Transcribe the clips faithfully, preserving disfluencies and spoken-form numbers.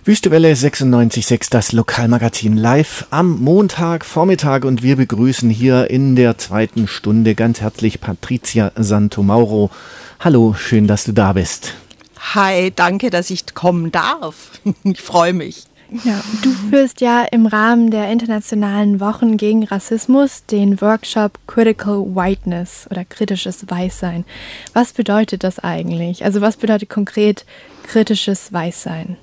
Wüstewelle sechsundneunzig Komma sechs, das Lokalmagazin live am Montagvormittag, und wir begrüßen hier in der zweiten Stunde ganz herzlich Patricia Santomauro. Hallo, schön, dass du da bist. Hi, danke, dass ich kommen darf. Ich freue mich. Ja, du führst ja im Rahmen der Internationalen Wochen gegen Rassismus den Workshop Critical Whiteness oder kritisches Weißsein. Was bedeutet das eigentlich? Also was bedeutet konkret kritisches Weißsein?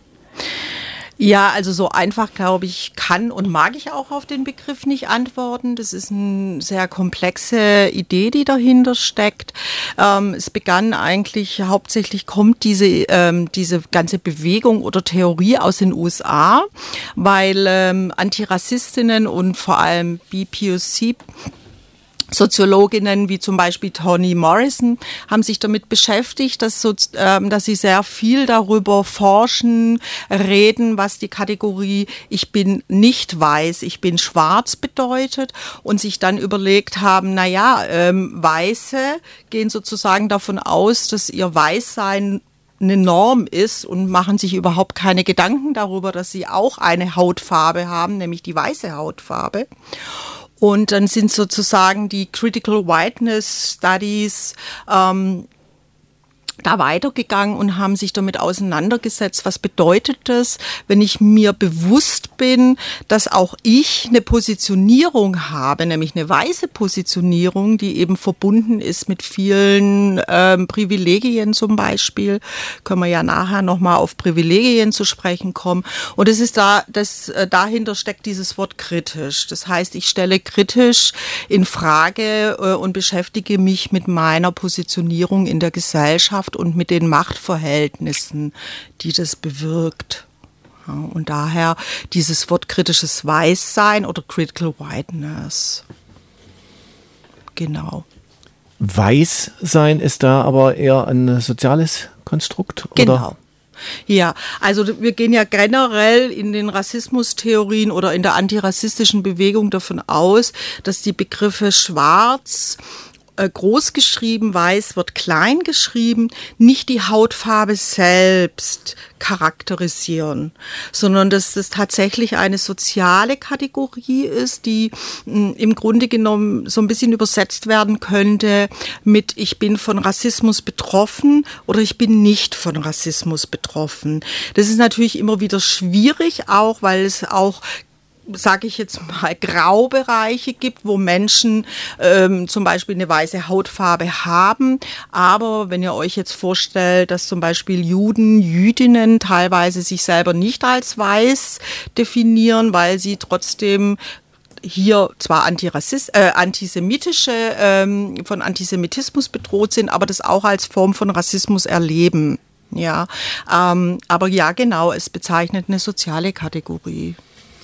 Ja, also so einfach, glaube ich, kann und mag ich auch auf den Begriff nicht antworten. Das ist eine sehr komplexe Idee, die dahinter steckt. Ähm, es begann eigentlich, hauptsächlich kommt diese, ähm, diese ganze Bewegung oder Theorie aus den U S A, weil ähm, Antirassistinnen und vor allem B P O C Soziologinnen wie zum Beispiel Toni Morrison haben sich damit beschäftigt, dass, so, ähm, dass sie sehr viel darüber forschen, reden, was die Kategorie ich bin nicht weiß, ich bin schwarz bedeutet, und sich dann überlegt haben, na ja, ähm, Weiße gehen sozusagen davon aus, dass ihr Weißsein eine Norm ist und machen sich überhaupt keine Gedanken darüber, dass sie auch eine Hautfarbe haben, nämlich die weiße Hautfarbe. Und dann sind sozusagen die Critical Whiteness Studies ähm, da weitergegangen und haben sich damit auseinandergesetzt, was bedeutet das, wenn ich mir bewusst bin, dass auch ich eine Positionierung habe, nämlich eine weiße Positionierung, die eben verbunden ist mit vielen ähm, Privilegien zum Beispiel. Können wir ja nachher nochmal auf Privilegien zu sprechen kommen. Und es ist da, das, äh, dahinter steckt dieses Wort kritisch. Das heißt, ich stelle kritisch in Frage äh, und beschäftige mich mit meiner Positionierung in der Gesellschaft und mit den Machtverhältnissen, die das bewirkt. Ja, und daher dieses Wort kritisches Weißsein oder Critical Whiteness. Genau. Weißsein ist da aber eher ein soziales Konstrukt, oder? Genau. Ja, also wir gehen ja generell in den Rassismustheorien oder in der antirassistischen Bewegung davon aus, dass die Begriffe schwarz, groß geschrieben, weiß wird klein geschrieben, nicht die Hautfarbe selbst charakterisieren, sondern dass das tatsächlich eine soziale Kategorie ist, die mh, im Grunde genommen so ein bisschen übersetzt werden könnte mit ich bin von Rassismus betroffen oder ich bin nicht von Rassismus betroffen. Das ist natürlich immer wieder schwierig, auch weil es auch, sage ich jetzt mal, Graubereiche gibt, wo Menschen ähm, zum Beispiel eine weiße Hautfarbe haben. Aber wenn ihr euch jetzt vorstellt, dass zum Beispiel Juden, Jüdinnen teilweise sich selber nicht als weiß definieren, weil sie trotzdem hier zwar Antirassist, äh, antisemitische, ähm, von Antisemitismus bedroht sind, aber das auch als Form von Rassismus erleben. Ja, ähm, aber ja, genau, es bezeichnet eine soziale Kategorie.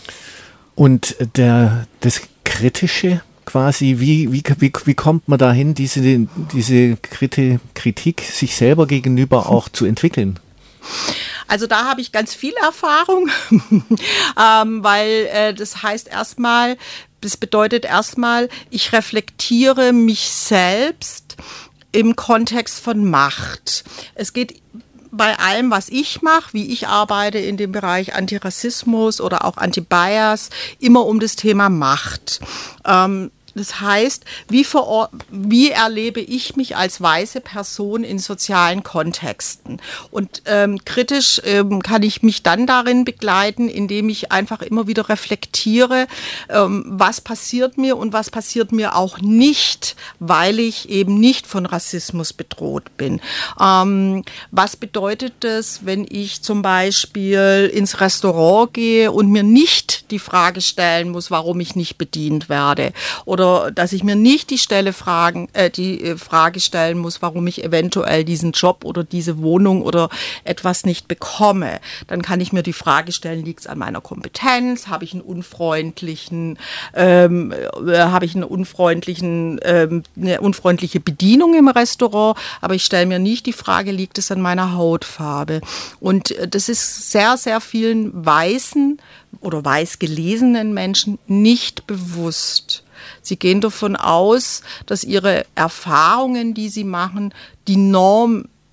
Und der, das Kritische quasi, wie, wie, wie, wie kommt man dahin, diese, diese Kritik sich selber gegenüber auch zu entwickeln? Also da habe ich ganz viel Erfahrung, ähm, weil äh, das heißt erstmal, das bedeutet erstmal, ich reflektiere mich selbst im Kontext von Macht. Es geht bei allem, was ich mache, wie ich arbeite in dem Bereich Antirassismus oder auch Anti-Bias, immer um das Thema Macht. Ähm, Das heißt, wie, veror- wie erlebe ich mich als weiße Person in sozialen Kontexten? Und ähm, kritisch ähm, kann ich mich dann darin begleiten, indem ich einfach immer wieder reflektiere, ähm, was passiert mir und was passiert mir auch nicht, weil ich eben nicht von Rassismus bedroht bin. Ähm, was bedeutet das, wenn ich zum Beispiel ins Restaurant gehe und mir nicht die Frage stellen muss, warum ich nicht bedient werde? Oder dass ich mir nicht die Stelle fragen, äh, die äh, Frage stellen muss, warum ich eventuell diesen Job oder diese Wohnung oder etwas nicht bekomme. Dann kann ich mir die Frage stellen, liegt es an meiner Kompetenz? Habe ich einen unfreundlichen, ähm, äh, habe ich einen unfreundlichen, ähm, eine unfreundliche Bedienung im Restaurant? Aber ich stelle mir nicht die Frage, liegt es an meiner Hautfarbe? Und äh, das ist sehr, sehr vielen weißen oder weiß gelesenen Menschen nicht bewusst. Sie gehen davon aus, dass ihre Erfahrungen, die sie machen, die Norm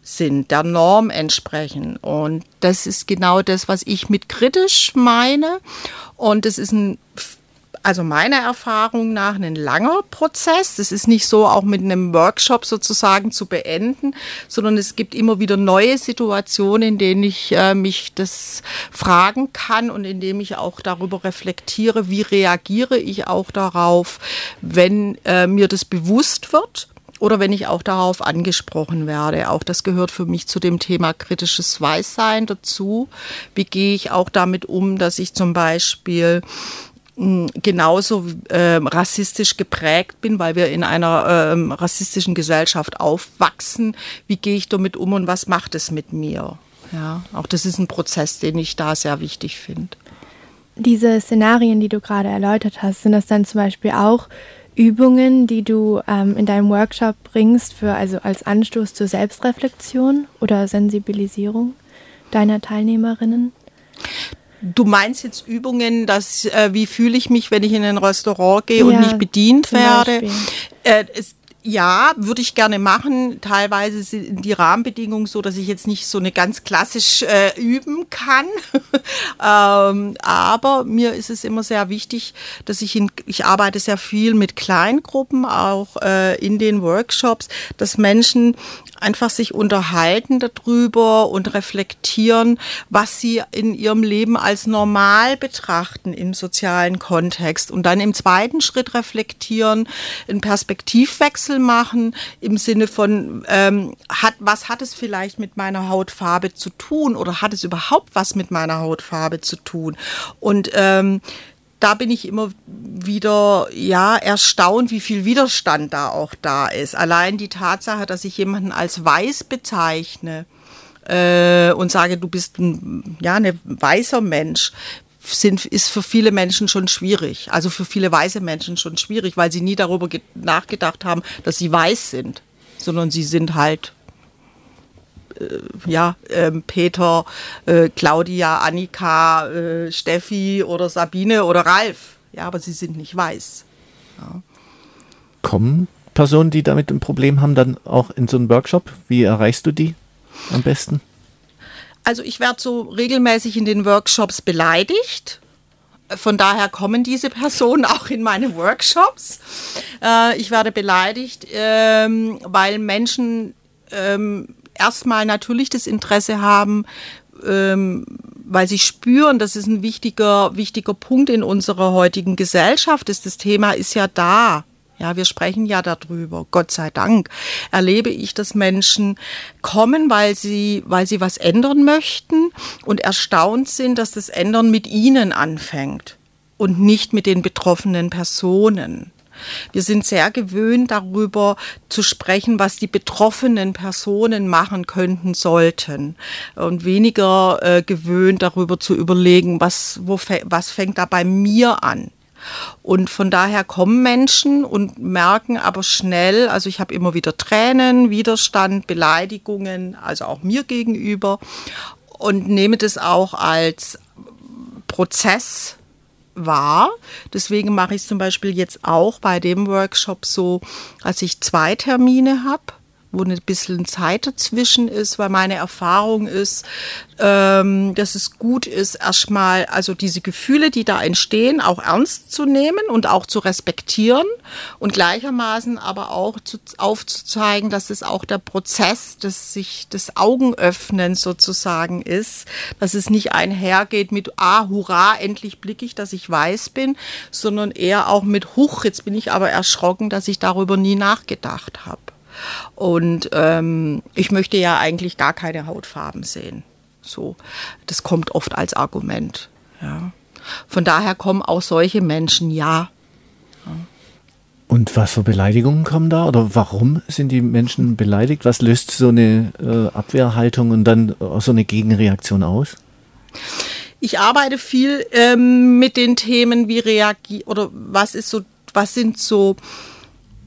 sind, der Norm entsprechen. Und das ist genau das, was ich mit kritisch meine. Und das ist ein, also meiner Erfahrung nach, ein langer Prozess. Das ist nicht so auch mit einem Workshop sozusagen zu beenden, sondern es gibt immer wieder neue Situationen, in denen ich äh, mich das fragen kann und in denen ich auch darüber reflektiere, wie reagiere ich auch darauf, wenn äh, mir das bewusst wird. Oder wenn ich auch darauf angesprochen werde. Auch das gehört für mich zu dem Thema kritisches Weißsein dazu. Wie gehe ich auch damit um, dass ich zum Beispiel mh, genauso äh, rassistisch geprägt bin, weil wir in einer äh, rassistischen Gesellschaft aufwachsen. Wie gehe ich damit um und was macht es mit mir? Ja, auch das ist ein Prozess, den ich da sehr wichtig finde. Diese Szenarien, die du gerade erläutert hast, sind das dann zum Beispiel auch Übungen, die du ähm, in deinem Workshop bringst, für, also als Anstoß zur Selbstreflexion oder Sensibilisierung deiner Teilnehmerinnen? Du meinst jetzt Übungen, dass äh, wie fühle ich mich, wenn ich in ein Restaurant gehe und Ja, nicht bedient werde? Beispiel. Äh, es, ja, würde ich gerne machen. Teilweise sind die Rahmenbedingungen so, dass ich jetzt nicht so eine ganz klassisch äh, üben kann. ähm, aber mir ist es immer sehr wichtig, dass ich in, ich arbeite sehr viel mit Kleingruppen, auch äh, in den Workshops, dass Menschen einfach sich unterhalten darüber und reflektieren, was sie in ihrem Leben als normal betrachten im sozialen Kontext und dann im zweiten Schritt reflektieren, einen Perspektivwechsel machen im Sinne von, ähm, hat, was hat es vielleicht mit meiner Hautfarbe zu tun oder hat es überhaupt was mit meiner Hautfarbe zu tun? Und ähm, da bin ich immer wieder ja erstaunt, wie viel Widerstand da auch da ist. Allein die Tatsache, dass ich jemanden als weiß bezeichne äh, und sage, du bist ein ja, ein weißer Mensch, sind, ist für viele Menschen schon schwierig. Also für viele weiße Menschen schon schwierig, weil sie nie darüber ge- nachgedacht haben, dass sie weiß sind, sondern sie sind halt äh, ja, äh, Peter, äh, Claudia, Annika, äh, Steffi oder Sabine oder Ralf. Ja, aber sie sind nicht weiß. Ja. Kommen Personen, die damit ein Problem haben, dann auch in so einen Workshop? Wie erreichst du die am besten? Also ich werde so regelmäßig in den Workshops beleidigt. Von daher kommen diese Personen auch in meine Workshops. Äh, ich werde beleidigt, ähm, weil Menschen ähm, erstmal natürlich das Interesse haben, ähm, weil sie spüren, das ist ein wichtiger, wichtiger Punkt in unserer heutigen Gesellschaft ist. Das Thema ist ja da. Ja, wir sprechen ja darüber. Gott sei Dank erlebe ich, dass Menschen kommen, weil sie, weil sie was ändern möchten und erstaunt sind, dass das Ändern mit ihnen anfängt und nicht mit den betroffenen Personen. Wir sind sehr gewöhnt, darüber zu sprechen, was die betroffenen Personen machen könnten, sollten. Und weniger äh, gewöhnt, darüber zu überlegen, was, wo, was fängt da bei mir an. Und von daher kommen Menschen und merken aber schnell, also ich habe immer wieder Tränen, Widerstand, Beleidigungen, also auch mir gegenüber und nehme das auch als Prozess wahr. Deswegen mache ich es zum Beispiel jetzt auch bei dem Workshop so, dass ich zwei Termine habe, wo ein bisschen Zeit dazwischen ist, weil meine Erfahrung ist, ähm, dass es gut ist, erstmal also diese Gefühle, die da entstehen, auch ernst zu nehmen und auch zu respektieren und gleichermaßen aber auch zu, aufzuzeigen, dass es auch der Prozess des sich des Augenöffnens sozusagen ist, dass es nicht einhergeht mit ah, hurra, endlich blicke ich, dass ich weiß bin, sondern eher auch mit huch, jetzt bin ich aber erschrocken, dass ich darüber nie nachgedacht habe. Und ähm, ich möchte ja eigentlich gar keine Hautfarben sehen. So, das kommt oft als Argument. Ja. Von daher kommen auch solche Menschen, ja. ja. Und was für Beleidigungen kommen da? Oder warum sind die Menschen beleidigt? Was löst so eine äh, Abwehrhaltung und dann auch so eine Gegenreaktion aus? Ich arbeite viel ähm, mit den Themen, wie reagiert oder was ist so, was sind so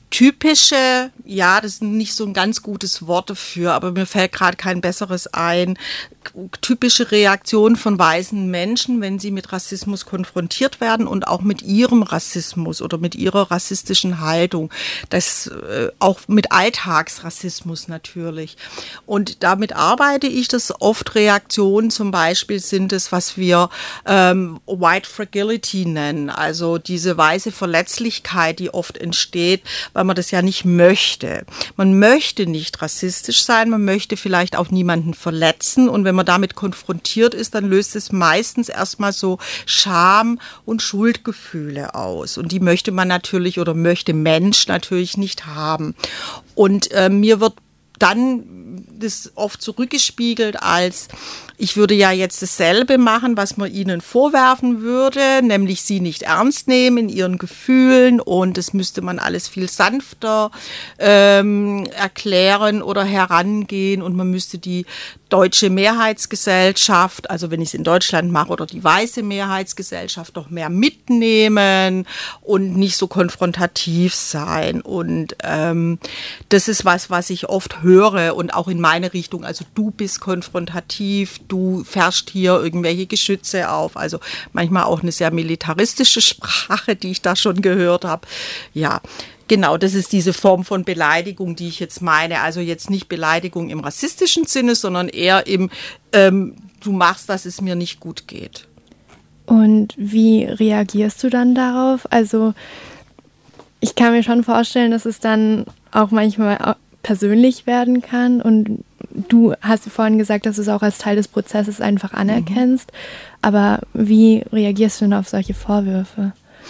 typische, ja, das ist nicht so ein ganz gutes Wort dafür, aber mir fällt gerade kein besseres ein, typische Reaktion von weißen Menschen, wenn sie mit Rassismus konfrontiert werden und auch mit ihrem Rassismus oder mit ihrer rassistischen Haltung. Das äh, auch mit Alltagsrassismus natürlich. Und damit arbeite ich, das oft Reaktionen zum Beispiel sind es, was wir ähm, White Fragility nennen, also diese weiße Verletzlichkeit, die oft entsteht, weil man das ja nicht möchte. Man möchte nicht rassistisch sein, man möchte vielleicht auch niemanden verletzen und wenn man damit konfrontiert ist, dann löst es meistens erstmal so Scham- und Schuldgefühle aus. Und die möchte man natürlich oder möchte Mensch natürlich nicht haben. Und äh, mir wird dann das oft zurückgespiegelt als, ich würde ja jetzt dasselbe machen, was man ihnen vorwerfen würde, nämlich sie nicht ernst nehmen in ihren Gefühlen und das müsste man alles viel sanfter ähm, erklären oder herangehen und man müsste die deutsche Mehrheitsgesellschaft, also wenn ich es in Deutschland mache, oder die weiße Mehrheitsgesellschaft noch mehr mitnehmen und nicht so konfrontativ sein. Und ähm, das ist was, was ich oft höre und auch in meine Richtung, also du bist konfrontativ, du fährst hier irgendwelche Geschütze auf, also manchmal auch eine sehr militaristische Sprache, die ich da schon gehört habe. Ja, genau, das ist diese Form von Beleidigung, die ich jetzt meine. Also jetzt nicht Beleidigung im rassistischen Sinne, sondern eher im, ähm, du machst, dass es mir nicht gut geht. Und wie reagierst du dann darauf? Also ich kann mir schon vorstellen, dass es dann auch manchmal persönlich werden kann. Und du hast vorhin gesagt, dass du es auch als Teil des Prozesses einfach anerkennst. Mhm. Aber wie reagierst du denn auf solche Vorwürfe?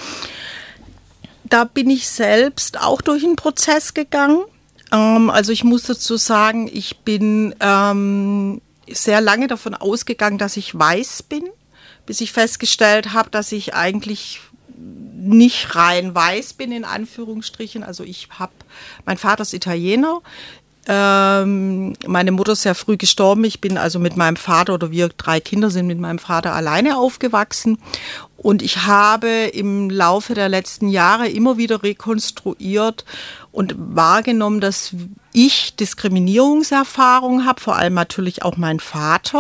Da bin ich selbst auch durch einen Prozess gegangen. Ähm, also ich muss dazu sagen, ich bin ähm, sehr lange davon ausgegangen, dass ich weiß bin, bis ich festgestellt habe, dass ich eigentlich nicht rein weiß bin, in Anführungsstrichen. Also ich habe, mein Vater ist Italiener, ähm, meine Mutter ist sehr früh gestorben. Ich bin also mit meinem Vater, oder wir drei Kinder sind mit meinem Vater alleine aufgewachsen. Und ich habe im Laufe der letzten Jahre immer wieder rekonstruiert und wahrgenommen, dass ich Diskriminierungserfahrung habe, vor allem natürlich auch mein Vater.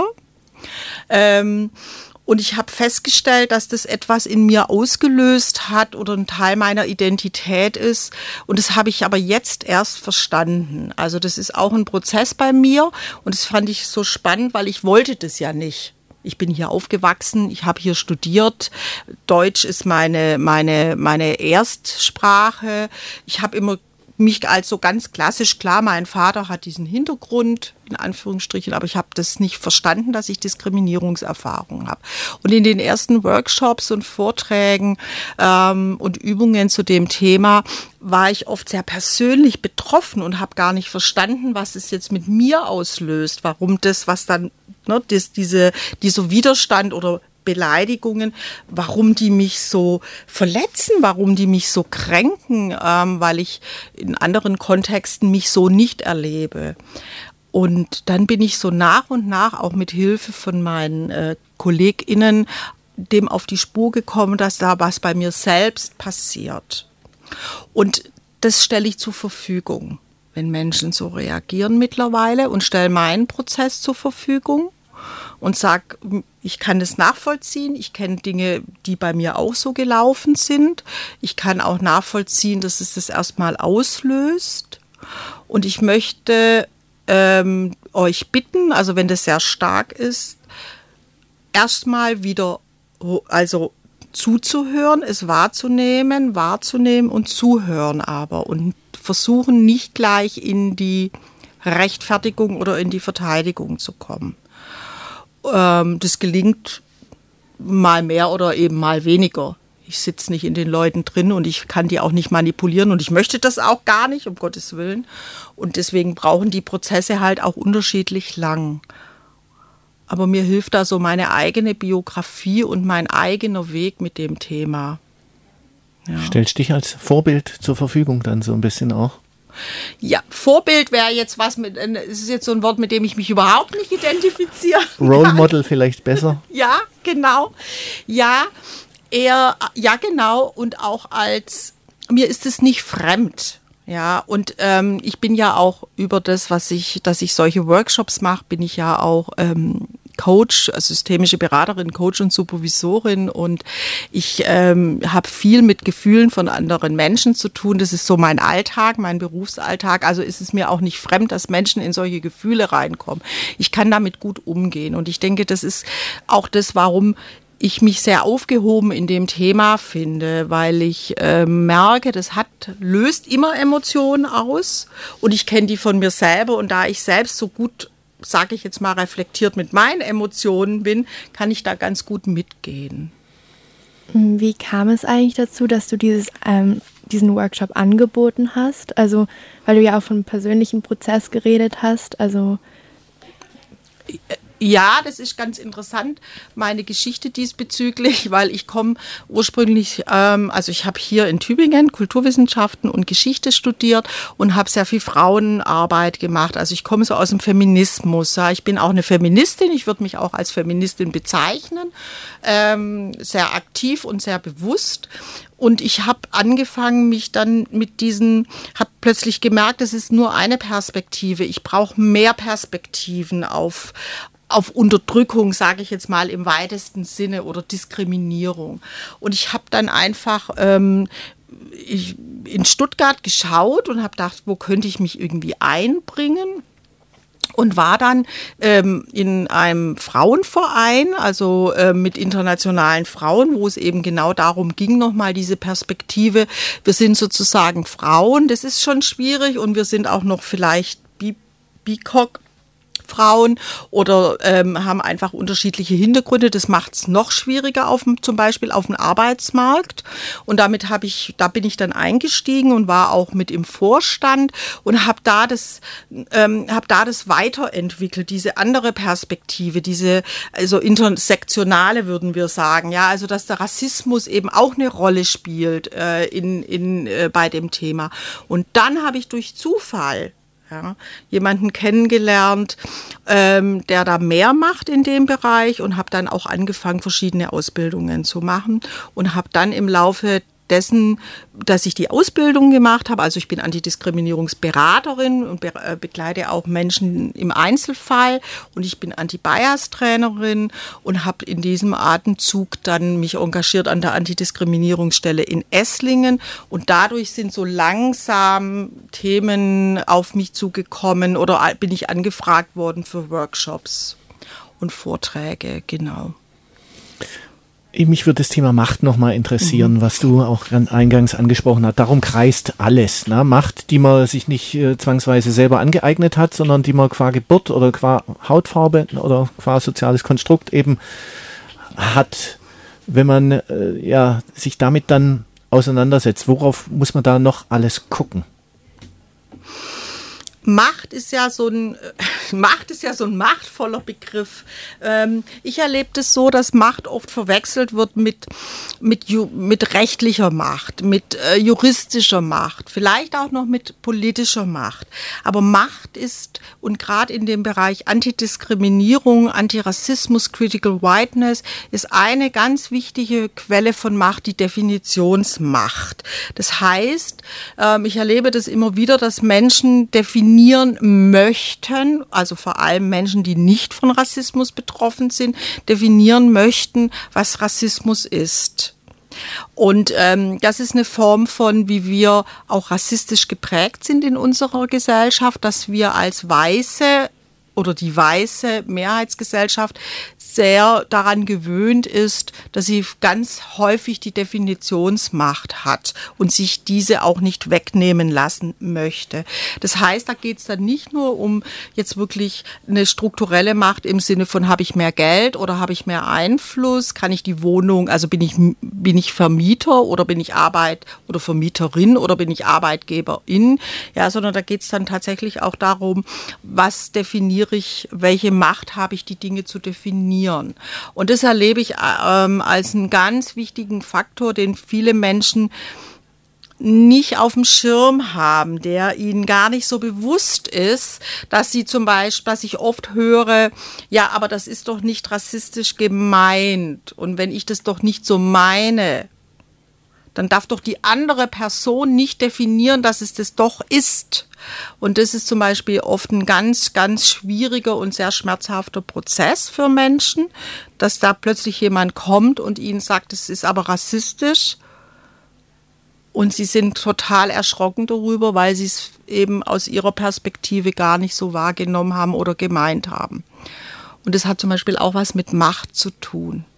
Ähm, Und ich habe festgestellt, dass das etwas in mir ausgelöst hat oder ein Teil meiner Identität ist. Und das habe ich aber jetzt erst verstanden. Also das ist auch ein Prozess bei mir. Und das fand ich so spannend, weil ich wollte das ja nicht. Ich bin hier aufgewachsen, ich habe hier studiert. Deutsch ist meine, meine, meine Erstsprache. Ich habe immer mich als so ganz klassisch, klar, mein Vater hat diesen Hintergrund, in Anführungsstrichen, aber ich habe das nicht verstanden, dass ich Diskriminierungserfahrung habe. Und in den ersten Workshops und Vorträgen ähm, und Übungen zu dem Thema war ich oft sehr persönlich betroffen und habe gar nicht verstanden, was es jetzt mit mir auslöst, warum das, was dann, ne, das, diese, dieser Widerstand oder Beleidigungen, warum die mich so verletzen, warum die mich so kränken, ähm, weil ich in anderen Kontexten mich so nicht erlebe. Und dann bin ich so nach und nach auch mit Hilfe von meinen äh, KollegInnen dem auf die Spur gekommen, dass da was bei mir selbst passiert. Und das stelle ich zur Verfügung, wenn Menschen so reagieren mittlerweile, und stelle meinen Prozess zur Verfügung. Und sage, ich kann das nachvollziehen, ich kenne Dinge, die bei mir auch so gelaufen sind. Ich kann auch nachvollziehen, dass es das erstmal auslöst. Und ich möchte ähm, euch bitten, also wenn das sehr stark ist, erstmal wieder also zuzuhören, es wahrzunehmen, wahrzunehmen und zuhören aber. Und versuchen nicht gleich in die Rechtfertigung oder in die Verteidigung zu kommen. Das gelingt mal mehr oder eben mal weniger. Ich sitze nicht in den Leuten drin und ich kann die auch nicht manipulieren und ich möchte das auch gar nicht, um Gottes Willen. Und deswegen brauchen die Prozesse halt auch unterschiedlich lang. Aber mir hilft da so meine eigene Biografie und mein eigener Weg mit dem Thema. Ja. Stellst dich als Vorbild zur Verfügung dann so ein bisschen auch? Ja, Vorbild wäre jetzt was mit, es ist jetzt so ein Wort, mit dem ich mich überhaupt nicht identifiziere. Role Model vielleicht besser? Ja, genau. Ja, eher, ja, genau. Und auch als, mir ist es nicht fremd. Ja, und ähm, ich bin ja auch über das, was ich, dass ich solche Workshops mache, bin ich ja auch ähm, Coach, also systemische Beraterin, Coach und Supervisorin, und ich ähm, habe viel mit Gefühlen von anderen Menschen zu tun. Das ist so mein Alltag, mein Berufsalltag. Also ist es mir auch nicht fremd, dass Menschen in solche Gefühle reinkommen. Ich kann damit gut umgehen, und ich denke, das ist auch das, warum ich mich sehr aufgehoben in dem Thema finde, weil ich äh, merke, das hat, löst immer Emotionen aus, und ich kenne die von mir selber, und da ich selbst so gut, sage ich jetzt mal, reflektiert mit meinen Emotionen bin, kann ich da ganz gut mitgehen. Wie kam es eigentlich dazu, dass du dieses, ähm, diesen Workshop angeboten hast? Also, weil du ja auch von einem persönlichen Prozess geredet hast, also Ja, das ist ganz interessant, meine Geschichte diesbezüglich, weil ich komme ursprünglich, ähm, also ich habe hier in Tübingen Kulturwissenschaften und Geschichte studiert und habe sehr viel Frauenarbeit gemacht. Also ich komme so aus dem Feminismus. Ja. Ich bin auch eine Feministin, ich würde mich auch als Feministin bezeichnen, ähm, sehr aktiv und sehr bewusst. Und ich habe angefangen, mich dann mit diesen, habe plötzlich gemerkt, es ist nur eine Perspektive. Ich brauche mehr Perspektiven auf auf Unterdrückung, sage ich jetzt mal im weitesten Sinne, oder Diskriminierung. Und ich habe dann einfach ähm, ich, in Stuttgart geschaut und habe gedacht, wo könnte ich mich irgendwie einbringen? Und war dann ähm, in einem Frauenverein, also äh, mit internationalen Frauen, wo es eben genau darum ging, nochmal diese Perspektive, wir sind sozusagen Frauen, das ist schon schwierig, und wir sind auch noch vielleicht B I C O C Frauen oder ähm, haben einfach unterschiedliche Hintergründe. Das macht es noch schwieriger, auf dem, zum Beispiel auf dem Arbeitsmarkt. Und damit habe ich, da bin ich dann eingestiegen und war auch mit im Vorstand und habe da das, ähm, habe da das weiterentwickelt, diese andere Perspektive, diese also intersektionale, würden wir sagen, ja, also dass der Rassismus eben auch eine Rolle spielt äh, in in äh, bei dem Thema. Und dann habe ich durch Zufall Ja, jemanden kennengelernt, ähm, der da mehr macht in dem Bereich, und habe dann auch angefangen, verschiedene Ausbildungen zu machen, und habe dann im Laufe dessen, dass ich die Ausbildung gemacht habe, also ich bin Antidiskriminierungsberaterin und be- äh, begleite auch Menschen im Einzelfall, und ich bin Anti-Bias-Trainerin und habe in diesem Atemzug dann mich engagiert an der Antidiskriminierungsstelle in Esslingen, und dadurch sind so langsam Themen auf mich zugekommen, oder bin ich angefragt worden für Workshops und Vorträge, genau. Mich würde das Thema Macht nochmal interessieren, mhm. was du auch eingangs angesprochen hast. Darum kreist alles. Ne? Macht, die man sich nicht äh, zwangsweise selber angeeignet hat, sondern die man qua Geburt oder qua Hautfarbe oder qua soziales Konstrukt eben hat. Wenn man äh, ja, sich damit dann auseinandersetzt, worauf muss man da noch alles gucken? Macht ist ja so ein Macht ist ja so ein machtvoller Begriff. Ähm, ich erlebe das so, dass Macht oft verwechselt wird mit mit mit rechtlicher Macht, mit äh, juristischer Macht, vielleicht auch noch mit politischer Macht. Aber Macht ist, und gerade in dem Bereich Antidiskriminierung, Antirassismus, Critical Whiteness, ist eine ganz wichtige Quelle von Macht die Definitionsmacht. Das heißt, ähm, ich erlebe das immer wieder, dass Menschen definieren möchten, also vor allem Menschen, die nicht von Rassismus betroffen sind, definieren möchten, was Rassismus ist. Und ähm, das ist eine Form von, wie wir auch rassistisch geprägt sind in unserer Gesellschaft, dass wir als Weiße oder die weiße Mehrheitsgesellschaft sehr daran gewöhnt ist, dass sie ganz häufig die Definitionsmacht hat und sich diese auch nicht wegnehmen lassen möchte. Das heißt, da geht es dann nicht nur um jetzt wirklich eine strukturelle Macht im Sinne von, habe ich mehr Geld oder habe ich mehr Einfluss, kann ich die Wohnung, also bin ich, bin ich Vermieter oder bin ich Arbeit oder Vermieterin oder bin ich Arbeitgeberin, ja, sondern da geht es dann tatsächlich auch darum, was definiere ich, welche Macht habe ich, die Dinge zu definieren. Und das erlebe ich ähm, als einen ganz wichtigen Faktor, den viele Menschen nicht auf dem Schirm haben, der ihnen gar nicht so bewusst ist, dass sie zum Beispiel, dass ich oft höre, ja, aber das ist doch nicht rassistisch gemeint. Und wenn ich das doch nicht so meine, Dann darf doch die andere Person nicht definieren, dass es das doch ist. Und das ist zum Beispiel oft ein ganz, ganz schwieriger und sehr schmerzhafter Prozess für Menschen, dass da plötzlich jemand kommt und ihnen sagt, es ist aber rassistisch. Und sie sind total erschrocken darüber, weil sie es eben aus ihrer Perspektive gar nicht so wahrgenommen haben oder gemeint haben. Und das hat zum Beispiel auch was mit Macht zu tun.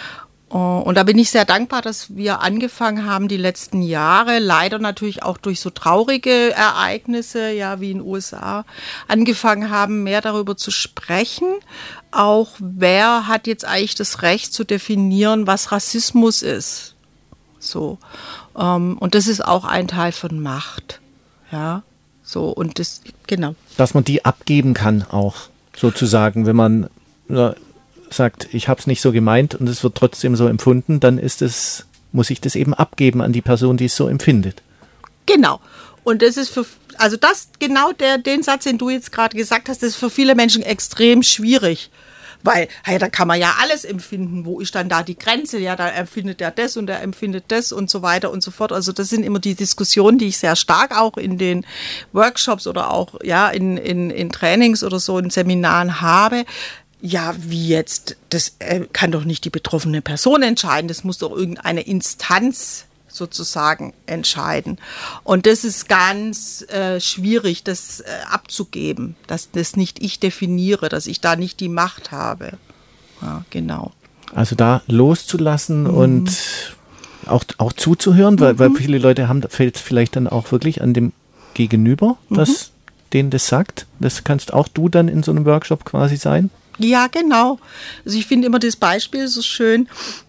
Und da bin ich sehr dankbar, dass wir angefangen haben, die letzten Jahre, leider natürlich auch durch so traurige Ereignisse, ja, wie in den U S A, angefangen haben, mehr darüber zu sprechen. Auch wer hat jetzt eigentlich das Recht zu definieren, was Rassismus ist. So. Und das ist auch ein Teil von Macht. Ja, so. Und das, genau. Dass man die abgeben kann auch, sozusagen, wenn man ja, sagt, ich habe es nicht so gemeint und es wird trotzdem so empfunden, dann ist es, muss ich das eben abgeben an die Person, die es so empfindet. Genau. Und das ist für, also das, genau der, den Satz, den du jetzt gerade gesagt hast, das ist für viele Menschen extrem schwierig. Weil, hey, da kann man ja alles empfinden. Wo ist dann da die Grenze? Ja, da empfindet er das und er empfindet das und so weiter und so fort. Also das sind immer die Diskussionen, die ich sehr stark auch in den Workshops oder auch ja in, in, in Trainings oder so in Seminaren habe. Ja, wie jetzt, das äh, kann doch nicht die betroffene Person entscheiden, das muss doch irgendeine Instanz sozusagen entscheiden. Und das ist ganz äh, schwierig, das äh, abzugeben, dass das nicht ich definiere, dass ich da nicht die Macht habe. Ja, genau. Also da loszulassen mhm. und auch, auch zuzuhören, mhm. weil, weil viele Leute haben, fällt vielleicht dann auch wirklich an dem Gegenüber, dass mhm. denen das sagt. Das kannst auch du dann in so einem Workshop quasi sein? Ja, genau. Also ich finde immer das Beispiel so schön,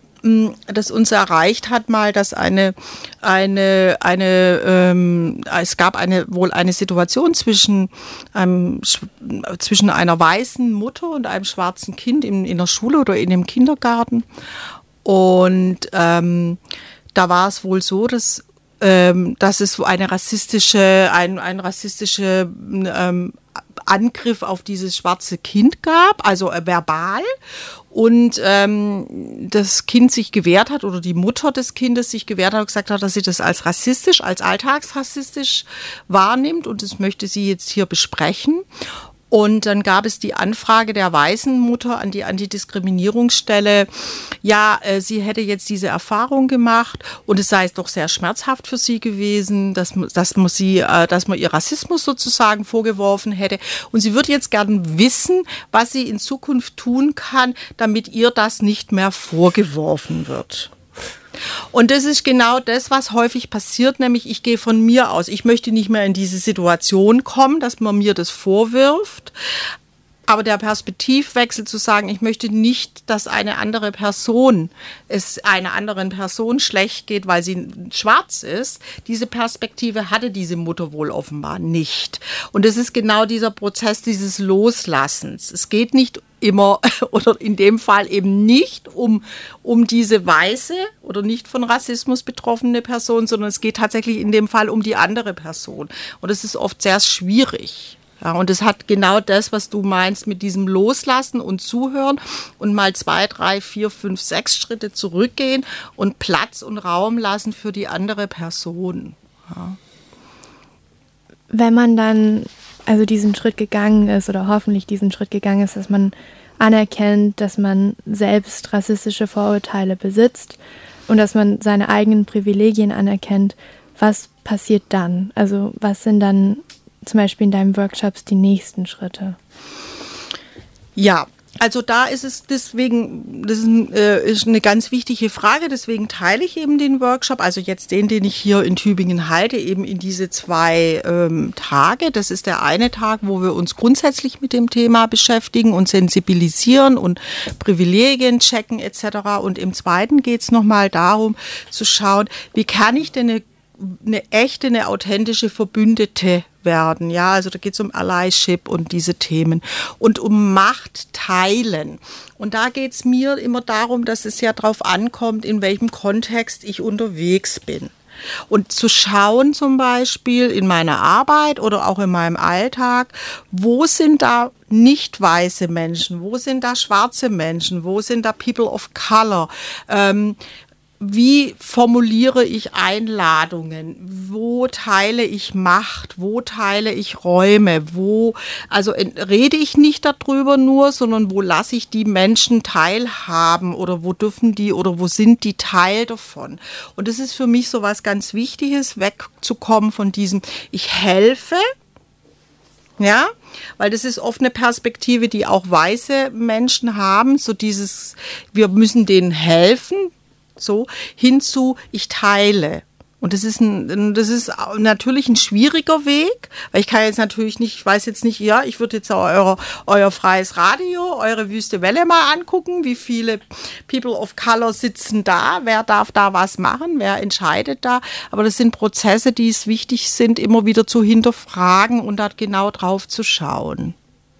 das uns erreicht hat mal, dass eine, eine, eine ähm, es gab eine, wohl eine Situation zwischen, einem, zwischen einer weißen Mutter und einem schwarzen Kind in, in der Schule oder in dem Kindergarten. Und ähm, da war es wohl so, dass, ähm, dass es eine rassistische, ein, ein rassistische ähm, Angriff auf dieses schwarze Kind gab, also äh, verbal. Und ähm, das Kind sich gewehrt hat oder die Mutter des Kindes sich gewehrt hat und gesagt hat, dass sie das als rassistisch, als alltagsrassistisch wahrnimmt und das möchte sie jetzt hier besprechen. Und dann gab es die Anfrage der weißen Mutter an die Antidiskriminierungsstelle, ja, äh, sie hätte jetzt diese Erfahrung gemacht und es sei doch sehr schmerzhaft für sie gewesen, dass, dass, man, sie, äh, dass man ihr Rassismus sozusagen vorgeworfen hätte. Und sie würde jetzt gerne wissen, was sie in Zukunft tun kann, damit ihr das nicht mehr vorgeworfen wird. Und das ist genau das, was häufig passiert, nämlich ich gehe von mir aus. Ich möchte nicht mehr in diese Situation kommen, dass man mir das vorwirft. Aber der Perspektivwechsel zu sagen, ich möchte nicht, dass eine andere Person, es einer anderen Person schlecht geht, weil sie schwarz ist, diese Perspektive hatte diese Mutter wohl offenbar nicht. Und es ist genau dieser Prozess dieses Loslassens. Es geht nicht immer oder in dem Fall eben nicht um, um diese weiße oder nicht von Rassismus betroffene Person, sondern es geht tatsächlich in dem Fall um die andere Person. Und es ist oft sehr schwierig. Ja, und es hat genau das, was du meinst, mit diesem Loslassen und Zuhören und mal zwei, drei, vier, fünf, sechs Schritte zurückgehen und Platz und Raum lassen für die andere Person. Ja. Wenn man dann also diesen Schritt gegangen ist oder hoffentlich diesen Schritt gegangen ist, dass man anerkennt, dass man selbst rassistische Vorurteile besitzt und dass man seine eigenen Privilegien anerkennt, was passiert dann? Also was sind dann zum Beispiel in deinen Workshops die nächsten Schritte? Ja, also da ist es deswegen, das ist, äh, ist eine ganz wichtige Frage, deswegen teile ich eben den Workshop, also jetzt den, den ich hier in Tübingen halte, eben in diese zwei ähm, Tage. Das ist der eine Tag, wo wir uns grundsätzlich mit dem Thema beschäftigen und sensibilisieren und Privilegien checken et cetera. Und im zweiten geht es nochmal darum zu schauen, wie kann ich denn eine, eine echte, eine authentische Verbündete werden. Ja, also da geht es um Allyship und diese Themen und um Macht teilen. Und da geht es mir immer darum, dass es ja darauf ankommt, in welchem Kontext ich unterwegs bin. Und zu schauen zum Beispiel in meiner Arbeit oder auch in meinem Alltag, wo sind da nicht weiße Menschen, wo sind da schwarze Menschen, wo sind da People of Color, ähm, wie formuliere ich Einladungen? Wo teile ich Macht? Wo teile ich Räume? Wo, also rede ich nicht darüber nur, sondern wo lasse ich die Menschen teilhaben oder wo dürfen die oder wo sind die Teil davon? Und das ist für mich so was ganz Wichtiges, wegzukommen von diesem, ich helfe, ja, weil das ist oft eine Perspektive, die auch weiße Menschen haben, so dieses, wir müssen denen helfen, so, hinzu, ich teile. Und das ist ein, das ist natürlich ein schwieriger Weg, weil ich kann jetzt natürlich nicht, ich weiß jetzt nicht, ja, ich würde jetzt auch euer, euer freies Radio, eure Wüste Welle mal angucken, wie viele People of Color sitzen da, wer darf da was machen, wer entscheidet da. Aber das sind Prozesse, die es wichtig sind, immer wieder zu hinterfragen und da genau drauf zu schauen.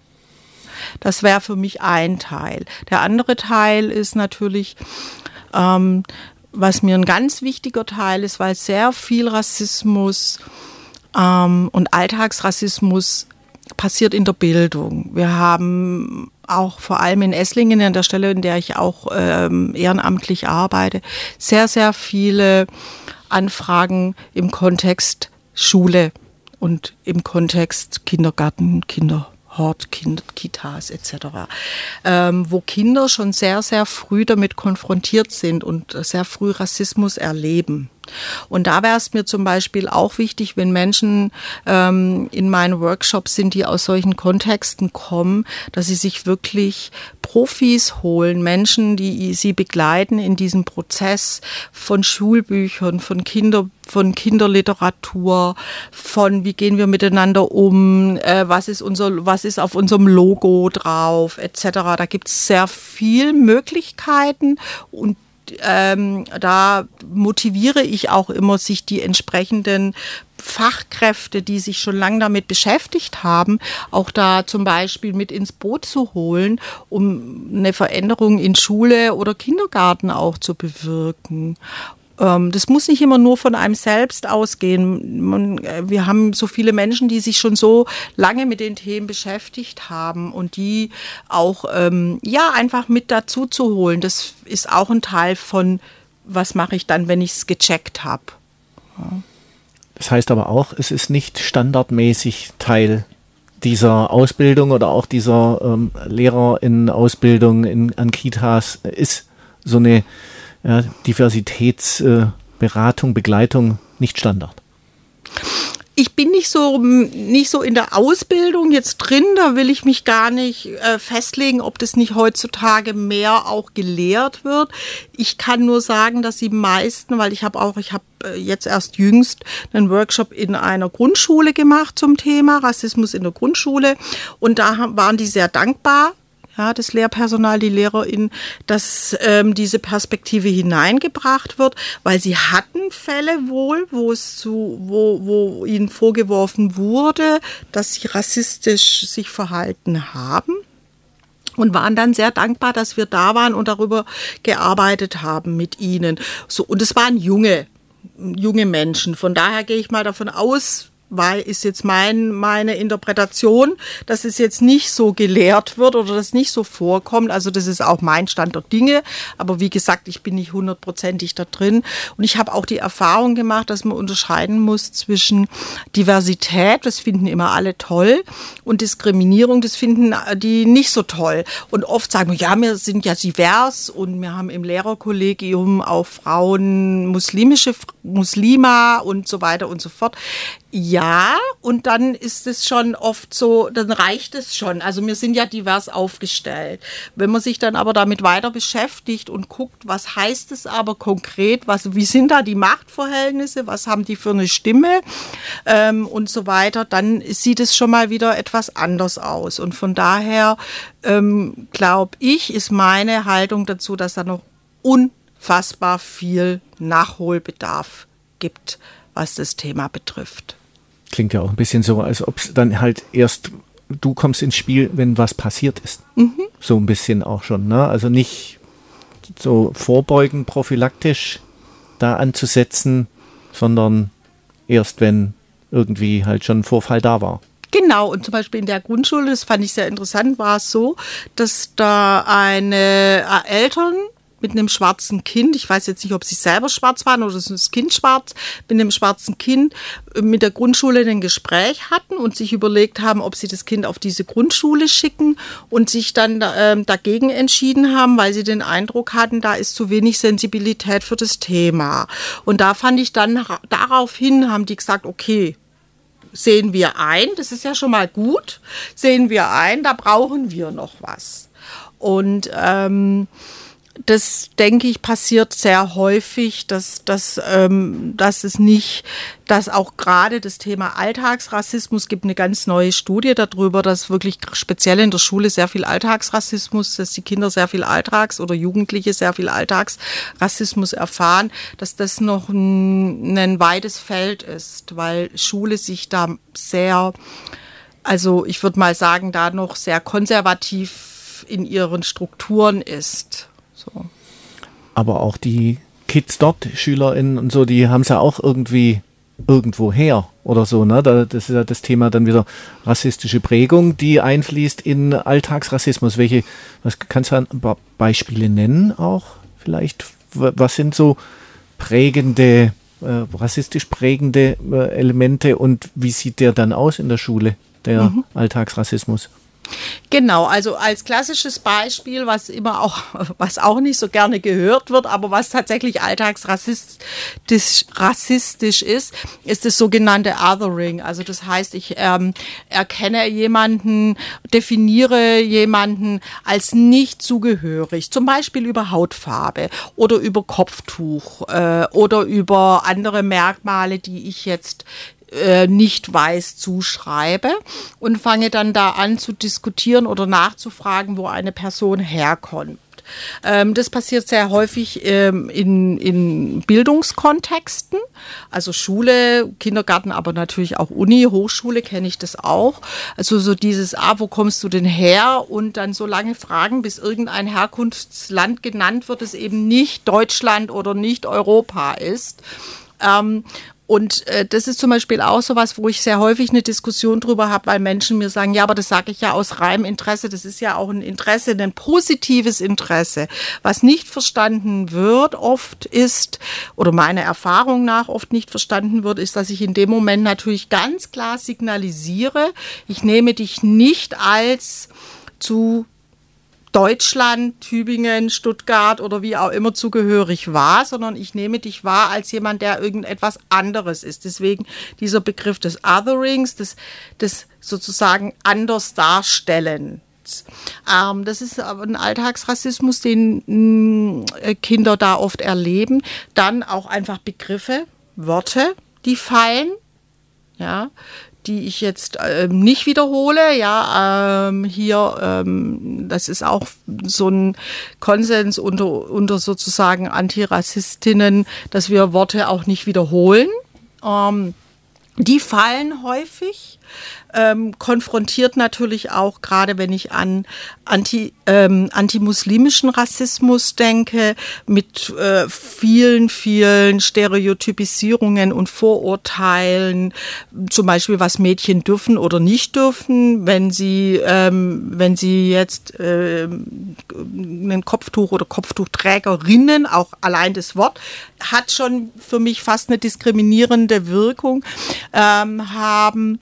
Das wäre für mich ein Teil. Der andere Teil ist natürlich, ähm, was mir ein ganz wichtiger Teil ist, weil sehr viel Rassismus ähm, und Alltagsrassismus passiert in der Bildung. Wir haben auch vor allem in Esslingen, an der Stelle, in der ich auch ähm, ehrenamtlich arbeite, sehr, sehr viele Anfragen im Kontext Schule und im Kontext Kindergarten, Kinder. Hort, kind, Kitas et cetera, ähm, wo Kinder schon sehr, sehr früh damit konfrontiert sind und sehr früh Rassismus erleben. Und da wäre es mir zum Beispiel auch wichtig, wenn Menschen ähm, in meinen Workshops sind, die aus solchen Kontexten kommen, dass sie sich wirklich Profis holen, Menschen, die sie begleiten in diesem Prozess von Schulbüchern, von Kinder, von Kinderliteratur, von wie gehen wir miteinander um, äh, was ist unser, was ist auf unserem Logo drauf, et cetera. Da gibt es sehr viele Möglichkeiten und Ähm, da motiviere ich auch immer, sich die entsprechenden Fachkräfte, die sich schon lange damit beschäftigt haben, auch da zum Beispiel mit ins Boot zu holen, um eine Veränderung in Schule oder Kindergarten auch zu bewirken. Das muss nicht immer nur von einem selbst ausgehen. Man, wir haben so viele Menschen, die sich schon so lange mit den Themen beschäftigt haben und die auch ähm, ja einfach mit dazu zu holen. Das ist auch ein Teil von, was mache ich dann, wenn ich es gecheckt habe. Ja. Das heißt aber auch, es ist nicht standardmäßig Teil dieser Ausbildung oder auch dieser ähm, LehrerInnen-Ausbildung in, an Kitas, ist so eine Ja, Diversitätsberatung, äh, Begleitung nicht Standard. Ich bin nicht so, nicht so in der Ausbildung jetzt drin, da will ich mich gar nicht äh, festlegen, ob das nicht heutzutage mehr auch gelehrt wird. Ich kann nur sagen, dass die meisten, weil ich habe auch, ich habe äh, jetzt erst jüngst einen Workshop in einer Grundschule gemacht zum Thema Rassismus in der Grundschule und da haben, waren die sehr dankbar. Ja, das Lehrpersonal, die LehrerInnen, dass ähm, diese Perspektive hineingebracht wird, weil sie hatten Fälle wohl, wo es zu, wo, wo ihnen vorgeworfen wurde, dass sie rassistisch sich verhalten haben. Und waren dann sehr dankbar, dass wir da waren und darüber gearbeitet haben mit ihnen. So, und es waren junge, junge Menschen. Von daher gehe ich mal davon aus, weil ist jetzt mein, meine Interpretation, dass es jetzt nicht so gelehrt wird oder das nicht so vorkommt. Also das ist auch mein Stand der Dinge. Aber wie gesagt, ich bin nicht hundertprozentig da drin. Und ich habe auch die Erfahrung gemacht, dass man unterscheiden muss zwischen Diversität, das finden immer alle toll, und Diskriminierung, das finden die nicht so toll. Und oft sagen wir, ja, wir sind ja divers und wir haben im Lehrerkollegium auch Frauen, muslimische Muslima und so weiter und so fort. Ja, und dann ist es schon oft so, dann reicht es schon. Also wir sind ja divers aufgestellt. Wenn man sich dann aber damit weiter beschäftigt und guckt, was heißt es aber konkret, was, wie sind da die Machtverhältnisse, was haben die für eine Stimme ähm, und so weiter, dann sieht es schon mal wieder etwas anders aus. Und von daher ähm, glaube ich, ist meine Haltung dazu, dass da noch unfassbar viel Nachholbedarf gibt, was das Thema betrifft. Klingt ja auch ein bisschen so, als ob es dann halt erst, du kommst ins Spiel, wenn was passiert ist. Mhm. So ein bisschen auch schon, ne? Also nicht so vorbeugend, prophylaktisch da anzusetzen, sondern erst, wenn irgendwie halt schon ein Vorfall da war. Genau, und zum Beispiel in der Grundschule, das fand ich sehr interessant, war es so, dass da eine äh, Eltern mit einem schwarzen Kind, ich weiß jetzt nicht, ob sie selber schwarz waren oder das Kind schwarz, mit einem schwarzen Kind mit der Grundschule ein Gespräch hatten und sich überlegt haben, ob sie das Kind auf diese Grundschule schicken und sich dann äh, dagegen entschieden haben, weil sie den Eindruck hatten, da ist zu wenig Sensibilität für das Thema. Und da fand ich dann, daraufhin haben die gesagt, okay, sehen wir ein, das ist ja schon mal gut, sehen wir ein, da brauchen wir noch was. Und ähm, das, denke ich, passiert sehr häufig, dass, dass, ähm, dass es nicht, dass auch gerade das Thema Alltagsrassismus, gibt eine ganz neue Studie darüber, dass wirklich speziell in der Schule sehr viel Alltagsrassismus, dass die Kinder sehr viel Alltags- oder Jugendliche sehr viel Alltagsrassismus erfahren, dass das noch ein, ein weites Feld ist, weil Schule sich da sehr, also ich würde mal sagen, da noch sehr konservativ in ihren Strukturen ist. So. Aber auch die Kids dort, SchülerInnen und so, die haben es ja auch irgendwie irgendwo her oder so, ne? Das ist ja das Thema dann wieder rassistische Prägung, die einfließt in Alltagsrassismus. Welche, was kannst du ein paar Beispiele nennen auch vielleicht? Was sind so prägende, äh, rassistisch prägende äh, Elemente und wie sieht der dann aus in der Schule, der mhm. Alltagsrassismus? Genau, also als klassisches Beispiel, was immer auch, was auch nicht so gerne gehört wird, aber was tatsächlich alltagsrassistisch rassistisch ist, ist das sogenannte Othering. Also das heißt, ich ähm, erkenne jemanden, definiere jemanden als nicht zugehörig, zum Beispiel über Hautfarbe oder über Kopftuch äh, oder über andere Merkmale, die ich jetzt nicht weiß, zuschreibe und fange dann da an zu diskutieren oder nachzufragen, wo eine Person herkommt. Ähm, das passiert sehr häufig ähm, in, in Bildungskontexten, also Schule, Kindergarten, aber natürlich auch Uni, Hochschule kenne ich das auch. Also so dieses, ah, wo kommst du denn her? Und dann so lange fragen, bis irgendein Herkunftsland genannt wird, das eben nicht Deutschland oder nicht Europa ist. Ähm, Und äh, das ist zum Beispiel auch so was, wo ich sehr häufig eine Diskussion drüber habe, weil Menschen mir sagen, ja, aber das sage ich ja aus reinem Interesse, das ist ja auch ein Interesse, ein positives Interesse. Was nicht verstanden wird oft ist, oder meiner Erfahrung nach oft nicht verstanden wird, ist, dass ich in dem Moment natürlich ganz klar signalisiere, ich nehme dich nicht als zu Deutschland, Tübingen, Stuttgart oder wie auch immer zugehörig wahr, sondern ich nehme dich wahr als jemand, der irgendetwas anderes ist. Deswegen dieser Begriff des Otherings, des, des sozusagen anders Darstellens. Ähm, das ist aber ein Alltagsrassismus, den mh, Kinder da oft erleben. Dann auch einfach Begriffe, Worte, die fallen, ja, die ich jetzt ähm, nicht wiederhole. Ja, ähm, hier, ähm, das ist auch so ein Konsens unter, unter sozusagen Antirassistinnen, dass wir Worte auch nicht wiederholen. Ähm, die fallen häufig. Ähm, konfrontiert natürlich auch, gerade wenn ich an anti, ähm, antimuslimischen Rassismus denke, mit äh, vielen, vielen Stereotypisierungen und Vorurteilen, zum Beispiel was Mädchen dürfen oder nicht dürfen, wenn sie, ähm, wenn sie jetzt äh, ein Kopftuch oder Kopftuchträgerinnen, auch allein das Wort, hat schon für mich fast eine diskriminierende Wirkung, ähm, haben.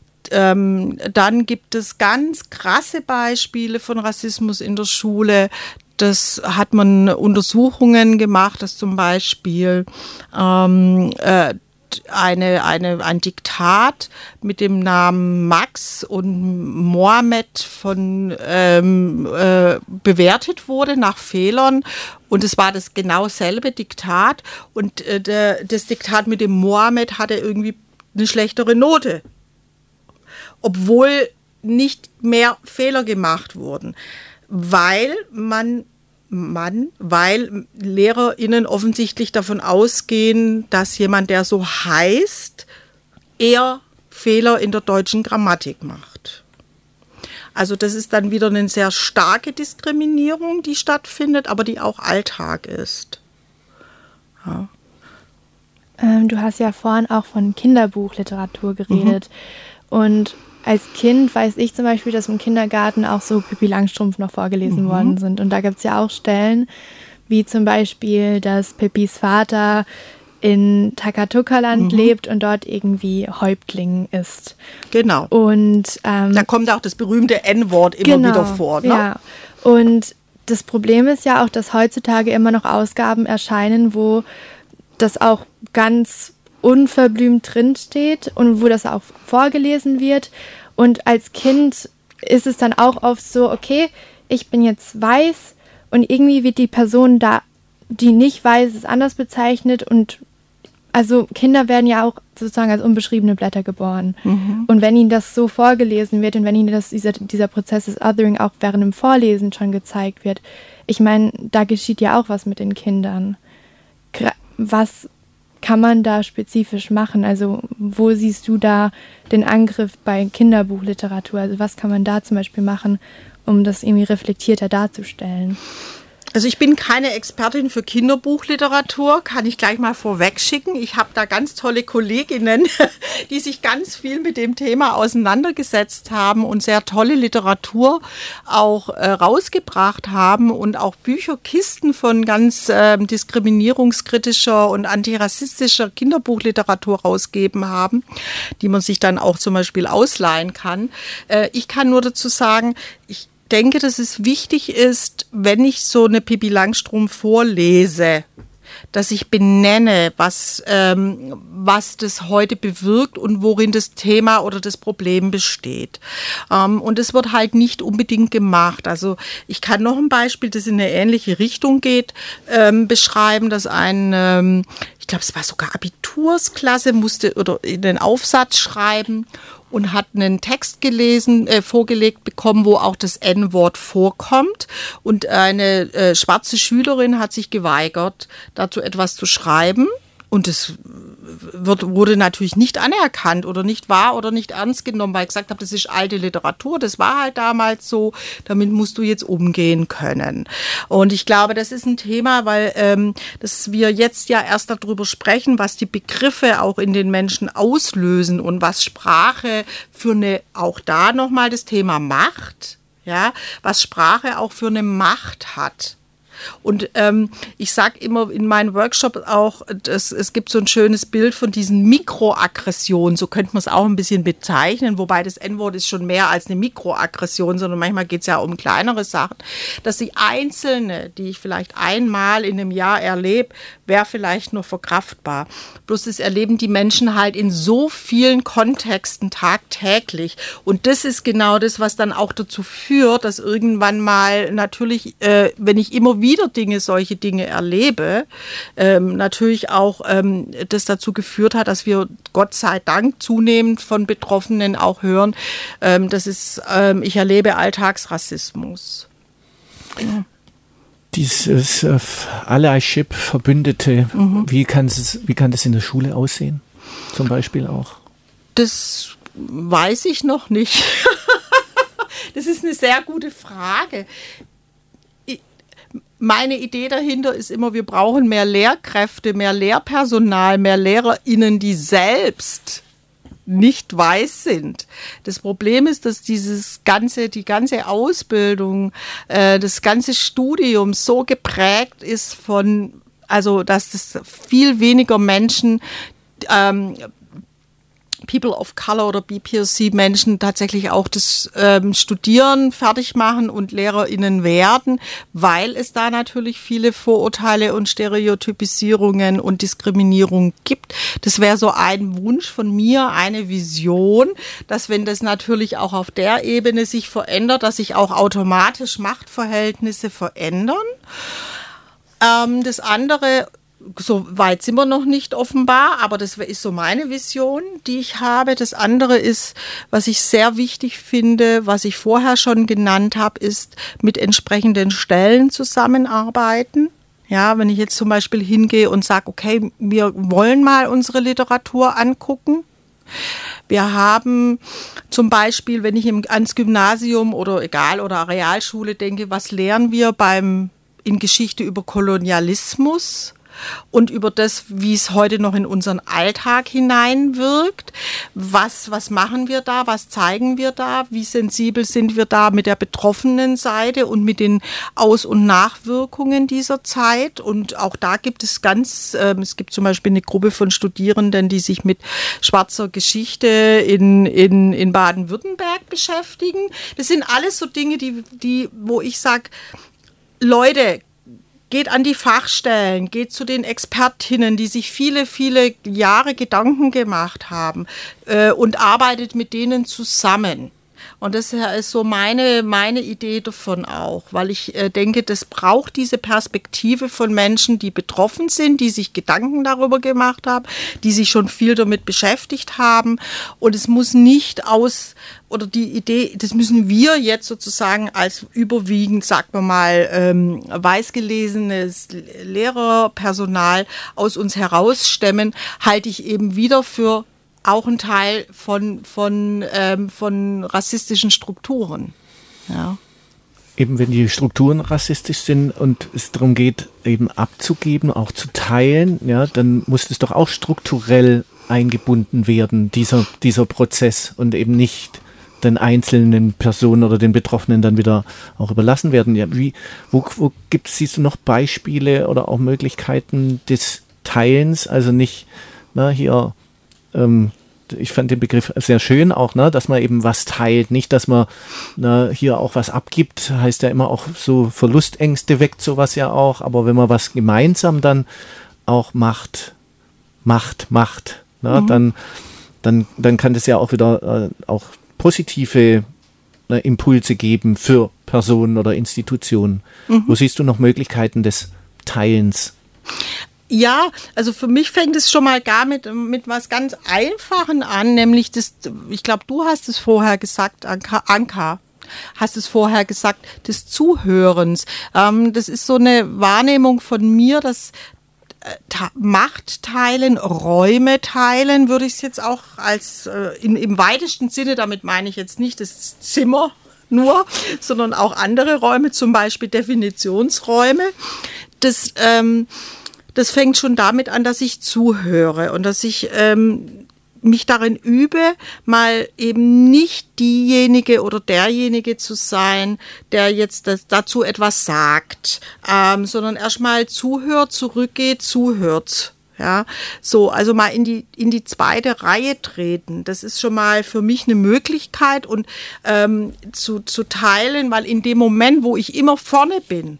Ähm, dann gibt es ganz krasse Beispiele von Rassismus in der Schule. Das hat man Untersuchungen gemacht, dass zum Beispiel ähm, äh, eine, eine, ein Diktat mit dem Namen Max und Mohammed von, ähm, äh, bewertet wurde nach Fehlern. Und es war das genau selbe Diktat. Und äh, der, das Diktat mit dem Mohammed hatte irgendwie eine schlechtere Note, obwohl nicht mehr Fehler gemacht wurden, weil man, man, weil LehrerInnen offensichtlich davon ausgehen, dass jemand, der so heißt, eher Fehler in der deutschen Grammatik macht. Also das ist dann wieder eine sehr starke Diskriminierung, die stattfindet, aber die auch Alltag ist. Ja. Ähm, du hast ja vorhin auch von Kinderbuchliteratur geredet. Mhm. Und als Kind weiß ich zum Beispiel, dass im Kindergarten auch so Pippi Langstrumpf noch vorgelesen mhm. worden sind. Und da gibt es ja auch Stellen wie zum Beispiel, dass Pippis Vater in Takatuka-Land mhm. lebt und dort irgendwie Häuptling ist. Genau. Und ähm, da kommt auch das berühmte En-Wort immer genau, wieder vor. Ne? Ja. Und das Problem ist ja auch, dass heutzutage immer noch Ausgaben erscheinen, wo das auch ganz unverblümt drinsteht und wo das auch vorgelesen wird. Und als Kind ist es dann auch oft so, okay, ich bin jetzt weiß und irgendwie wird die Person da, die nicht weiß ist, anders bezeichnet. Und also Kinder werden ja auch sozusagen als unbeschriebene Blätter geboren. Mhm. Und wenn ihnen das so vorgelesen wird und wenn ihnen das, dieser, dieser Prozess des Othering auch während dem Vorlesen schon gezeigt wird, ich meine, da geschieht ja auch was mit den Kindern. Was kann man da spezifisch machen? Also wo siehst du da den Angriff bei Kinderbuchliteratur? Also was kann man da zum Beispiel machen, um das irgendwie reflektierter darzustellen? Also ich bin keine Expertin für Kinderbuchliteratur, kann ich gleich mal vorweg schicken. Ich habe da ganz tolle Kolleginnen, die sich ganz viel mit dem Thema auseinandergesetzt haben und sehr tolle Literatur auch äh, rausgebracht haben und auch Bücherkisten von ganz äh, diskriminierungskritischer und antirassistischer Kinderbuchliteratur rausgegeben haben, die man sich dann auch zum Beispiel ausleihen kann. Äh, ich kann nur dazu sagen, ich denke, dass es wichtig ist, wenn ich so eine Pippi Langstrumpf vorlese, dass ich benenne, was, ähm, was das heute bewirkt und worin das Thema oder das Problem besteht. Ähm, und es wird halt nicht unbedingt gemacht. Also ich kann noch ein Beispiel, das in eine ähnliche Richtung geht, ähm, beschreiben, dass ein, ähm, ich glaube, es war sogar Abitursklasse, musste oder einen Aufsatz schreiben und hat einen Text gelesen, äh, vorgelegt bekommen, wo auch das En-Wort vorkommt. Und eine äh, schwarze Schülerin hat sich geweigert, dazu etwas zu schreiben. Und es wird, wurde natürlich nicht anerkannt oder nicht wahr oder nicht ernst genommen, weil ich gesagt habe, das ist alte Literatur, das war halt damals so, damit musst du jetzt umgehen können. Und ich glaube, das ist ein Thema, weil ähm, dass wir jetzt ja erst darüber sprechen, was die Begriffe auch in den Menschen auslösen und was Sprache für eine, auch da nochmal das Thema Macht, ja, was Sprache auch für eine Macht hat. Und ähm, ich sage immer in meinen Workshops auch, dass, es gibt so ein schönes Bild von diesen Mikroaggressionen, so könnte man es auch ein bisschen bezeichnen, wobei das En-Wort ist schon mehr als eine Mikroaggression, sondern manchmal geht es ja um kleinere Sachen, dass die einzelne, die ich vielleicht einmal in einem Jahr erlebe, wäre vielleicht noch verkraftbar. Bloß das erleben die Menschen halt in so vielen Kontexten tagtäglich. Und das ist genau das, was dann auch dazu führt, dass irgendwann mal natürlich, äh, wenn ich immer wieder Dinge, solche Dinge erlebe, ähm, natürlich auch ähm, das dazu geführt hat, dass wir Gott sei Dank zunehmend von Betroffenen auch hören, ähm, das ist, ähm, ich erlebe Alltagsrassismus. Ja. Dieses äh, Allyship, Verbündete, mhm. wie kann es, wie kann das in der Schule aussehen, zum Beispiel auch? Das weiß ich noch nicht. Das ist eine sehr gute Frage. Meine Idee dahinter ist immer, wir brauchen mehr Lehrkräfte, mehr Lehrpersonal, mehr LehrerInnen, die selbst nicht weiß sind. Das Problem ist, dass dieses ganze, die ganze Ausbildung, äh, das ganze Studium so geprägt ist von, also dass das viel weniger Menschen ähm, People of Color oder B P O C-Menschen tatsächlich auch das ähm, Studieren fertig machen und LehrerInnen werden, weil es da natürlich viele Vorurteile und Stereotypisierungen und Diskriminierung gibt. Das wäre so ein Wunsch von mir, eine Vision, dass wenn das natürlich auch auf der Ebene sich verändert, dass sich auch automatisch Machtverhältnisse verändern. Ähm, das andere, so weit sind wir noch nicht offenbar, aber das ist so meine Vision, die ich habe. Das andere ist, was ich sehr wichtig finde, was ich vorher schon genannt habe, ist mit entsprechenden Stellen zusammenarbeiten. Ja, wenn ich jetzt zum Beispiel hingehe und sage, okay, wir wollen mal unsere Literatur angucken. Wir haben zum Beispiel, wenn ich ans Gymnasium oder egal oder Realschule denke, was lernen wir beim in Geschichte über Kolonialismus? und über das, wie es heute noch in unseren Alltag hineinwirkt. Was, was machen wir da? Was zeigen wir da? Wie sensibel sind wir da mit der betroffenen Seite und mit den Aus- und Nachwirkungen dieser Zeit? Und auch da gibt es ganz, äh, es gibt zum Beispiel eine Gruppe von Studierenden, die sich mit schwarzer Geschichte in, in, in Baden-Württemberg beschäftigen. Das sind alles so Dinge, die, die, wo ich sage, Leute, geht an die Fachstellen, geht zu den Expertinnen, die sich viele, viele Jahre Gedanken gemacht haben äh, und arbeitet mit denen zusammen. Und das ist so meine, meine Idee davon auch, weil ich äh, denke, das braucht diese Perspektive von Menschen, die betroffen sind, die sich Gedanken darüber gemacht haben, die sich schon viel damit beschäftigt haben. Und es muss nicht aus, oder die Idee, das müssen wir jetzt sozusagen als überwiegend, sagen wir mal, ähm, weißgelesenes Lehrerpersonal aus uns herausstemmen, halte ich eben wieder für auch ein Teil von, von, ähm, von rassistischen Strukturen. Ja. Eben wenn die Strukturen rassistisch sind und es darum geht, eben abzugeben, auch zu teilen, ja, dann muss das doch auch strukturell eingebunden werden, dieser, dieser Prozess, und eben nicht den einzelnen Personen oder den Betroffenen dann wieder auch überlassen werden. Ja, wie, wo, wo gibt's, siehst du noch Beispiele oder auch Möglichkeiten des Teilens, also nicht, na, hier, Ähm, ich fand den Begriff sehr schön auch, ne, dass man eben was teilt, nicht, dass man ne, hier auch was abgibt, heißt ja immer auch so Verlustängste weckt sowas ja auch, aber wenn man was gemeinsam dann auch macht, macht, macht, ne, mhm. dann, dann, dann kann das ja auch wieder äh, auch positive ne, Impulse geben für Personen oder Institutionen. Mhm. Wo siehst du noch Möglichkeiten des Teilens? Ja, also für mich fängt es schon mal gar mit, mit was ganz Einfachen an, nämlich das, ich glaube, du hast es vorher gesagt, Anka, Anka hast es vorher gesagt, des Zuhörens. Ähm, das ist so eine Wahrnehmung von mir, dass äh, ta- Macht teilen, Räume teilen, würde ich es jetzt auch als, äh, in, im weitesten Sinne, damit meine ich jetzt nicht das Zimmer nur, sondern auch andere Räume, zum Beispiel Definitionsräume, das, ähm, Das fängt schon damit an, dass ich zuhöre und dass ich ähm, mich darin übe, mal eben nicht diejenige oder derjenige zu sein, der jetzt das, dazu etwas sagt, ähm, sondern erstmal zuhört, zurückgeht, zuhört. Ja, so, also mal in die, in die zweite Reihe treten. Das ist schon mal für mich eine Möglichkeit und ähm, zu, zu teilen, weil in dem Moment, wo ich immer vorne bin,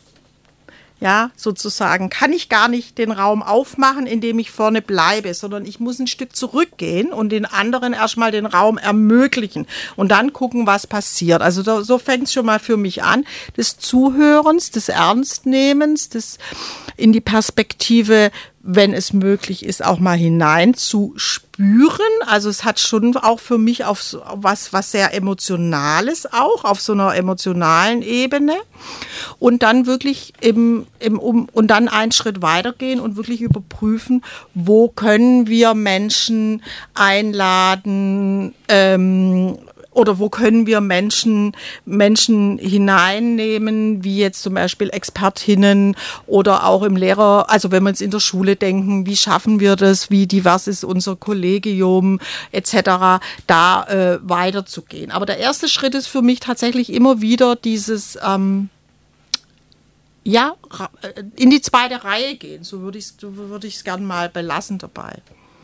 ja, sozusagen, kann ich gar nicht den Raum aufmachen, indem ich vorne bleibe, sondern ich muss ein Stück zurückgehen und den anderen erstmal den Raum ermöglichen und dann gucken, was passiert. Also da, so fängt es schon mal für mich an, des Zuhörens, des Ernstnehmens, des in die Perspektive, wenn es möglich ist, auch mal hinein zu spüren. Also es hat schon auch für mich auf so, was, was sehr Emotionales auch, auf so einer emotionalen Ebene. Und dann wirklich im, im, um, und dann einen Schritt weitergehen und wirklich überprüfen, wo können wir Menschen einladen, ähm, oder wo können wir Menschen, Menschen hineinnehmen, wie jetzt zum Beispiel Expertinnen oder auch im Lehrer, also wenn wir jetzt in der Schule denken, wie schaffen wir das, wie divers ist unser Kollegium et cetera, da äh, weiterzugehen. Aber der erste Schritt ist für mich tatsächlich immer wieder dieses, ähm, ja, in die zweite Reihe gehen. So würde ich es würde ich es gerne mal belassen dabei.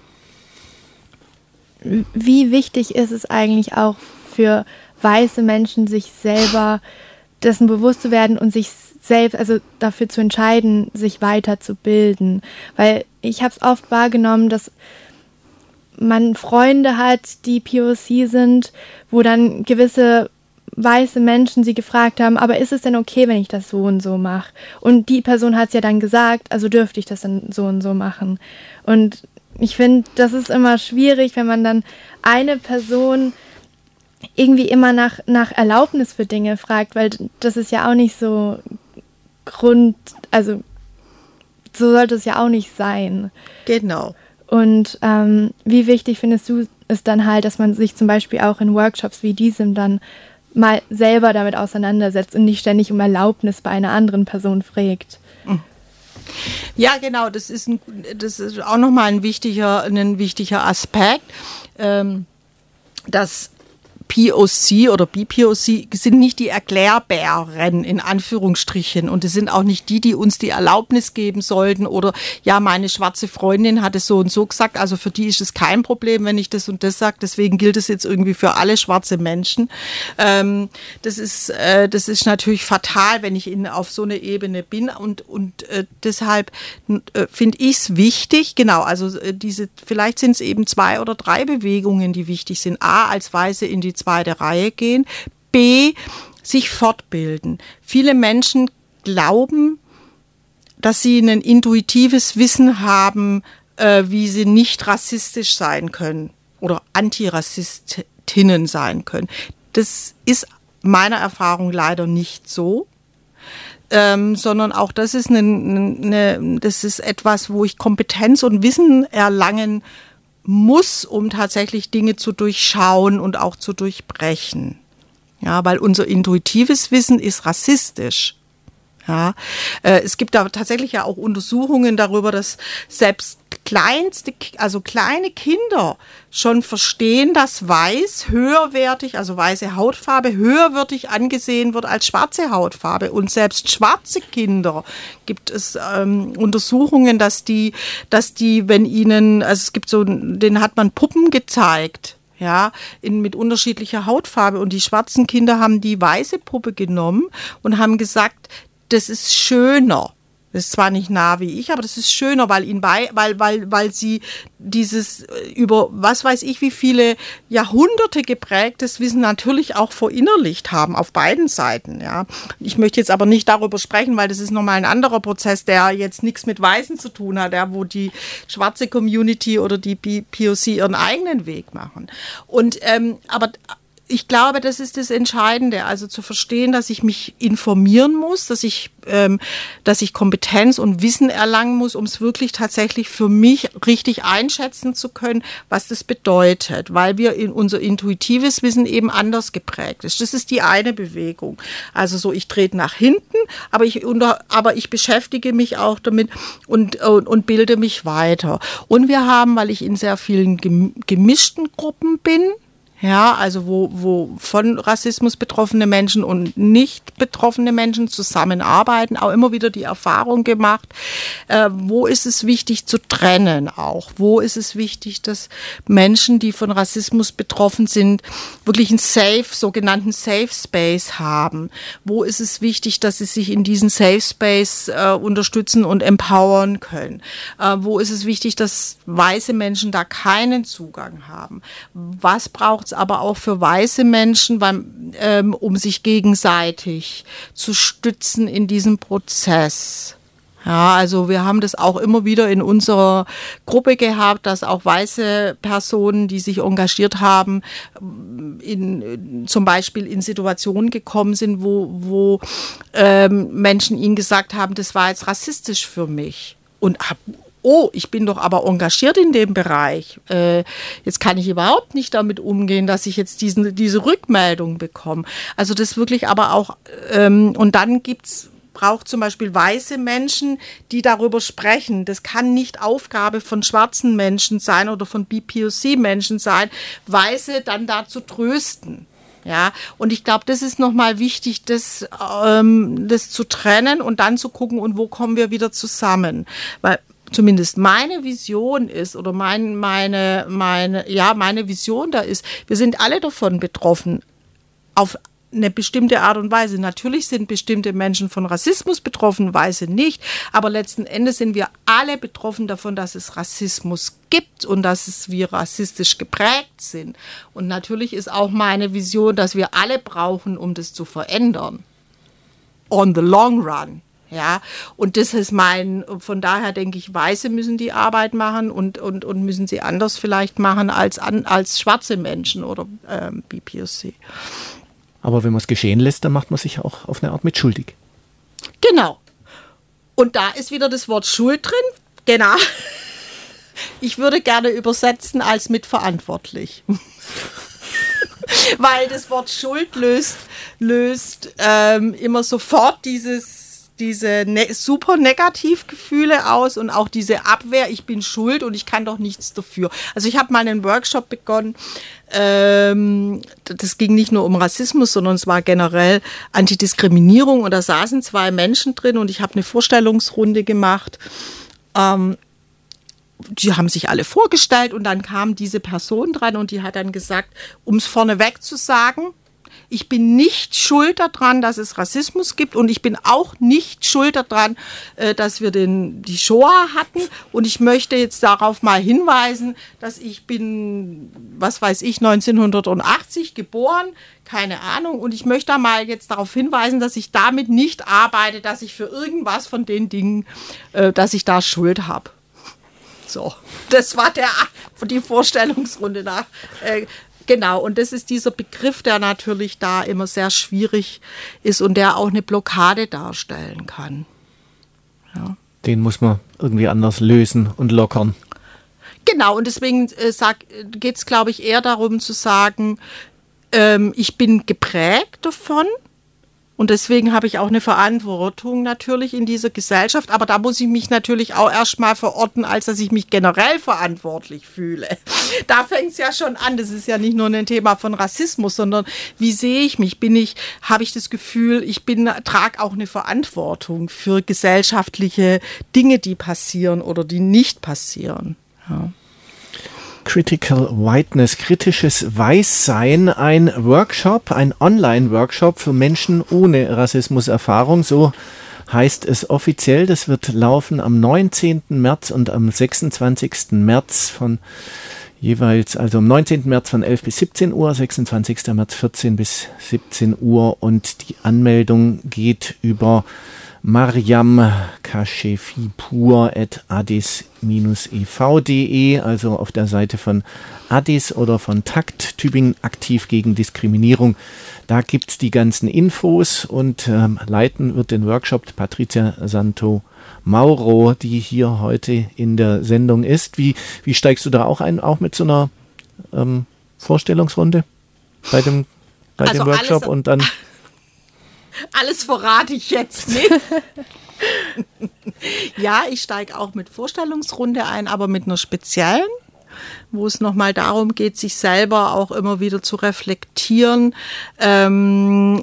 Wie wichtig ist es eigentlich auch für weiße Menschen, sich selber dessen bewusst zu werden und sich selbst, also dafür zu entscheiden, sich weiterzubilden? Weil ich habe es oft wahrgenommen, dass man Freunde hat, die P O C sind, wo dann gewisse weiße Menschen sie gefragt haben, aber ist es denn okay, wenn ich das so und so mache? Und die Person hat es ja dann gesagt, also dürfte ich das dann so und so machen. Und ich finde, das ist immer schwierig, wenn man dann eine Person irgendwie immer nach, nach Erlaubnis für Dinge fragt, weil das ist ja auch nicht so Grund, also so sollte es ja auch nicht sein. Genau. Und ähm, wie wichtig findest du es dann halt, dass man sich zum Beispiel auch in Workshops wie diesem dann mal selber damit auseinandersetzt und nicht ständig um Erlaubnis bei einer anderen Person fragt? Ja, genau, das ist, ein, das ist auch nochmal ein wichtiger, ein wichtiger Aspekt, ähm, dass P O C oder B P O C sind nicht die Erklärbären in Anführungsstrichen und es sind auch nicht die, die uns die Erlaubnis geben sollten oder ja, meine schwarze Freundin hat es so und so gesagt, also für die ist es kein Problem, wenn ich das und das sage, deswegen gilt es jetzt irgendwie für alle schwarze Menschen. Ähm, das ist, äh, das ist natürlich fatal, wenn ich in, auf so einer Ebene bin und, und äh, deshalb äh, finde ich es wichtig, genau, also äh, diese, vielleicht sind es eben zwei oder drei Bewegungen, die wichtig sind. A, als Weise in die zweite Reihe gehen. B, sich fortbilden. Viele Menschen glauben, dass sie ein intuitives Wissen haben, äh, wie sie nicht rassistisch sein können oder Antirassistinnen sein können. Das ist meiner Erfahrung leider nicht so. Ähm, sondern auch das ist, eine, eine, das ist etwas, wo ich Kompetenz und Wissen erlangen muss, um tatsächlich Dinge zu durchschauen und auch zu durchbrechen. Ja, weil unser intuitives Wissen ist rassistisch. Ja, äh, es gibt da tatsächlich ja auch Untersuchungen darüber, dass selbst kleinste, also kleine Kinder schon verstehen, dass weiß höherwertig, also weiße Hautfarbe höherwertig angesehen wird als schwarze Hautfarbe. Und selbst schwarze Kinder gibt es ähm, Untersuchungen, dass die, dass die, wenn ihnen, also es gibt so, denen hat man Puppen gezeigt. Ja, in, mit unterschiedlicher Hautfarbe. Und die schwarzen Kinder haben die weiße Puppe genommen und haben gesagt, das ist schöner. Das ist zwar nicht nah wie ich, aber das ist schöner, weil ihn bei, weil, weil, weil sie dieses über was weiß ich wie viele Jahrhunderte geprägtes Wissen natürlich auch verinnerlicht haben auf beiden Seiten. Ja, ich möchte jetzt aber nicht darüber sprechen, weil das ist nochmal ein anderer Prozess, der jetzt nichts mit Weißen zu tun hat, ja, wo die schwarze Community oder die P O C ihren eigenen Weg machen. Und ähm, aber ich glaube, das ist das Entscheidende, also zu verstehen, dass ich mich informieren muss, dass ich, ähm, dass ich Kompetenz und Wissen erlangen muss, um es wirklich tatsächlich für mich richtig einschätzen zu können, was das bedeutet, weil wir in unser intuitives Wissen eben anders geprägt ist. Das ist die eine Bewegung. Also so, ich trete nach hinten, aber ich, unter, aber ich beschäftige mich auch damit und, und, und bilde mich weiter. Und wir haben, weil ich in sehr vielen gemischten Gruppen bin, ja, also wo, wo von Rassismus betroffene Menschen und nicht betroffene Menschen zusammenarbeiten, auch immer wieder die Erfahrung gemacht, äh, wo ist es wichtig zu trennen auch? Wo ist es wichtig, dass Menschen, die von Rassismus betroffen sind, wirklich einen Safe, sogenannten Safe Space haben? Wo ist es wichtig, dass sie sich in diesen Safe Space äh, unterstützen und empowern können? Äh, wo ist es wichtig, dass weiße Menschen da keinen Zugang haben? Was braucht aber auch für weiße Menschen, weil, ähm, um sich gegenseitig zu stützen in diesem Prozess. Ja, also wir haben das auch immer wieder in unserer Gruppe gehabt, dass auch weiße Personen, die sich engagiert haben, in, zum Beispiel in Situationen gekommen sind, wo, wo ähm, Menschen ihnen gesagt haben, das war jetzt rassistisch für mich. Und ab oh, ich bin doch aber engagiert in dem Bereich. Äh, jetzt kann ich überhaupt nicht damit umgehen, dass ich jetzt diesen, diese Rückmeldung bekomme. Also das wirklich aber auch, ähm, und dann gibt's, braucht zum Beispiel weiße Menschen, die darüber sprechen. Das kann nicht Aufgabe von schwarzen Menschen sein oder von B P O C-Menschen sein, Weiße dann da zu trösten. Ja, und ich glaube, das ist nochmal wichtig, das, ähm, das zu trennen und dann zu gucken, und wo kommen wir wieder zusammen. Weil zumindest meine Vision ist, oder mein, meine, meine, ja, meine Vision da ist, wir sind alle davon betroffen, auf eine bestimmte Art und Weise. Natürlich sind bestimmte Menschen von Rassismus betroffen, Weiße nicht, aber letzten Endes sind wir alle betroffen davon, dass es Rassismus gibt und dass es wir rassistisch geprägt sind. Und natürlich ist auch meine Vision, dass wir alle brauchen, um das zu verändern. On the long run. Ja, und das ist mein, von daher denke ich, Weiße müssen die Arbeit machen und, und, und müssen sie anders vielleicht machen als, an, als schwarze Menschen oder ähm, B P O C. Aber wenn man es geschehen lässt, dann macht man sich auch auf eine Art mit schuldig. Genau. Und da ist wieder das Wort Schuld drin. Genau. Ich würde gerne übersetzen als mitverantwortlich. Weil das Wort Schuld löst, löst ähm, immer sofort dieses diese ne- super Negativgefühle aus und auch diese Abwehr, ich bin schuld und ich kann doch nichts dafür. Also ich habe mal einen Workshop begonnen, ähm, das ging nicht nur um Rassismus, sondern es war generell Antidiskriminierung und da saßen zwei Menschen drin und ich habe eine Vorstellungsrunde gemacht. Ähm, die haben sich alle vorgestellt und dann kam diese Person dran und die hat dann gesagt, um es vorneweg zu sagen, ich bin nicht schuld daran, dass es Rassismus gibt und ich bin auch nicht schuld daran, dass wir den, die Shoah hatten und ich möchte jetzt darauf mal hinweisen, dass ich bin, was weiß ich, neunzehnhundertachtzig geboren, keine Ahnung, und ich möchte da mal jetzt darauf hinweisen, dass ich damit nicht arbeite, dass ich für irgendwas von den Dingen, dass ich da Schuld habe. So, das war der, die Vorstellungsrunde nach. Äh, Genau, und das ist dieser Begriff, der natürlich da immer sehr schwierig ist und der auch eine Blockade darstellen kann. Ja. Den muss man irgendwie anders lösen und lockern. Genau, und deswegen äh, geht es, glaube ich, eher darum zu sagen, ähm, ich bin geprägt davon. Und deswegen habe ich auch eine Verantwortung natürlich in dieser Gesellschaft. Aber da muss ich mich natürlich auch erstmal verorten, als dass ich mich generell verantwortlich fühle. Da fängt es ja schon an. Das ist ja nicht nur ein Thema von Rassismus, sondern wie sehe ich mich? Bin ich, habe ich das Gefühl, ich bin, trage auch eine Verantwortung für gesellschaftliche Dinge, die passieren oder die nicht passieren. Ja. Critical Whiteness, kritisches Weißsein, ein Workshop, ein Online-Workshop für Menschen ohne Rassismuserfahrung, so heißt es offiziell. Das wird laufen am neunzehnten März und am sechsundzwanzigsten März von jeweils, also am neunzehnten März von elf bis siebzehn Uhr, sechsundzwanzigsten März vierzehn bis siebzehn Uhr und die Anmeldung geht über Mariam Kashefipur at addis Bindestrich e v punkt de, also auf der Seite von Addis oder von Takt, Tübingen aktiv gegen Diskriminierung. Da gibt es die ganzen Infos und ähm, leiten wird den Workshop Patricia Santo Mauro, die hier heute in der Sendung ist. Wie, wie steigst du da auch ein, auch mit so einer ähm, Vorstellungsrunde bei dem, bei also dem Workshop und dann... Alles verrate ich jetzt nicht. Ja, ich steige auch mit Vorstellungsrunde ein, aber mit einer speziellen, wo es nochmal darum geht, sich selber auch immer wieder zu reflektieren. Ähm,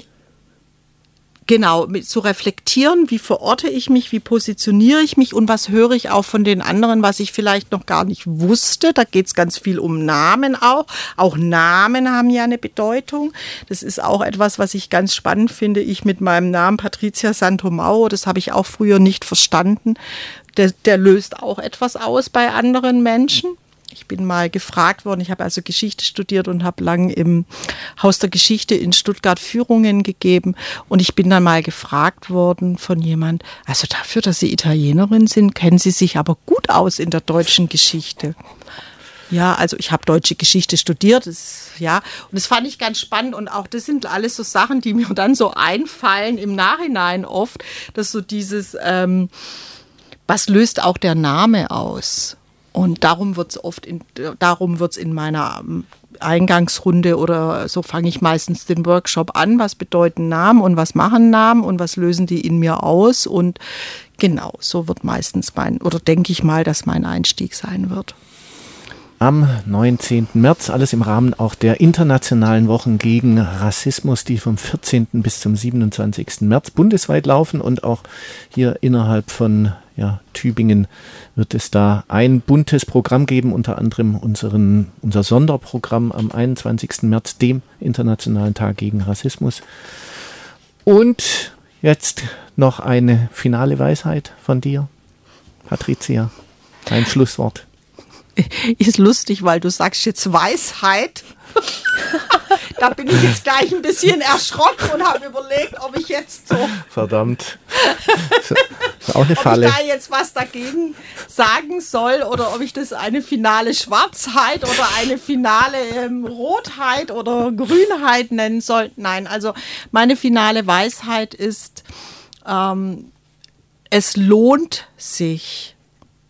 Genau, mit, zu reflektieren, wie verorte ich mich, wie positioniere ich mich und was höre ich auch von den anderen, was ich vielleicht noch gar nicht wusste. Da geht es ganz viel um Namen auch. Auch Namen haben ja eine Bedeutung. Das ist auch etwas, was ich ganz spannend finde. Ich mit meinem Namen Patricia Santo Mauro, das habe ich auch früher nicht verstanden. Der, der löst auch etwas aus bei anderen Menschen. Ich bin mal gefragt worden, ich habe also Geschichte studiert und habe lang im Haus der Geschichte in Stuttgart Führungen gegeben und ich bin dann mal gefragt worden von jemand, also dafür, dass Sie Italienerin sind, kennen Sie sich aber gut aus in der deutschen Geschichte. Ja, also ich habe deutsche Geschichte studiert, das, ja, und das fand ich ganz spannend und auch das sind alles so Sachen, die mir dann so einfallen im Nachhinein oft, dass so dieses, ähm, was löst auch der Name aus? Und darum wird es oft in, darum wird's in meiner Eingangsrunde oder so fange ich meistens den Workshop an. Was bedeuten Namen und was machen Namen und was lösen die in mir aus? Und genau, so wird meistens mein, oder denke ich mal, dass mein Einstieg sein wird. Am neunzehnten März, alles im Rahmen auch der internationalen Wochen gegen Rassismus, die vom vierzehnten bis zum siebenundzwanzigsten März bundesweit laufen und auch hier innerhalb von ja, Tübingen wird es da ein buntes Programm geben, unter anderem unseren, unser Sonderprogramm am einundzwanzigsten März, dem Internationalen Tag gegen Rassismus. Und jetzt noch eine finale Weisheit von dir, Patricia, ein Schlusswort. Ist lustig, weil du sagst jetzt Weisheit. Da bin ich jetzt gleich ein bisschen erschrocken und habe überlegt, ob ich jetzt so... Verdammt. Das ist auch eine Falle. Ob ich da jetzt was dagegen sagen soll oder ob ich das eine finale Schwarzheit oder eine finale ähm, Rotheit oder Grünheit nennen soll. Nein, also meine finale Weisheit ist, ähm, es lohnt sich,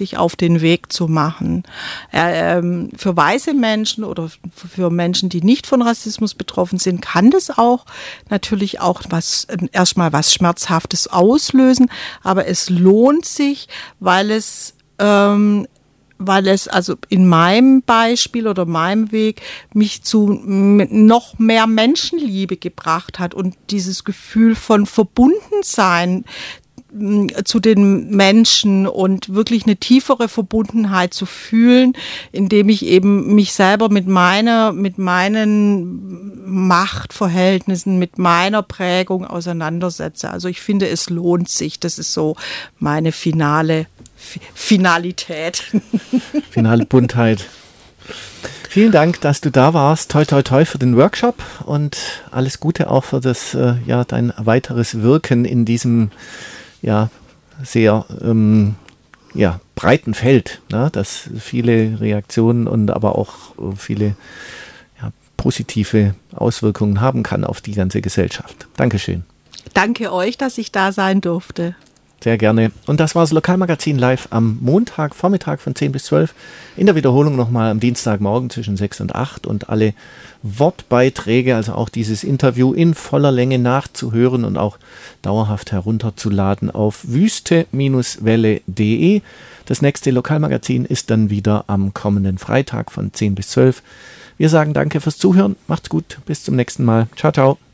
sich auf den Weg zu machen. Äh, ähm, für weiße Menschen oder für Menschen, die nicht von Rassismus betroffen sind, kann das auch natürlich auch was, erstmal was Schmerzhaftes auslösen, aber es lohnt sich, weil es ähm, weil es also in meinem Beispiel oder meinem Weg mich zu noch mehr Menschenliebe gebracht hat und dieses Gefühl von Verbundensein zu den Menschen und wirklich eine tiefere Verbundenheit zu fühlen, indem ich eben mich selber mit meiner, mit meinen Machtverhältnissen, mit meiner Prägung auseinandersetze. Also ich finde, es lohnt sich. Das ist so meine finale Finalität. Finale Buntheit. Vielen Dank, dass du da warst. Toi, toi, toi für den Workshop und alles Gute auch für das, äh, ja, dein weiteres Wirken in diesem, ja, sehr, ähm, ja, breiten Feld, ne, das viele Reaktionen und aber auch viele, ja, positive Auswirkungen haben kann auf die ganze Gesellschaft. Dankeschön. Danke euch, dass ich da sein durfte. Sehr gerne. Und das war das Lokalmagazin live am Montag, Vormittag von zehn bis zwölf. In der Wiederholung nochmal am Dienstagmorgen zwischen sechs und acht. Und alle Wortbeiträge, also auch dieses Interview in voller Länge nachzuhören und auch dauerhaft herunterzuladen auf wüste Welle punkt de. Das nächste Lokalmagazin ist dann wieder am kommenden Freitag von zehn bis zwölf. Wir sagen danke fürs Zuhören. Macht's gut. Bis zum nächsten Mal. Ciao, ciao.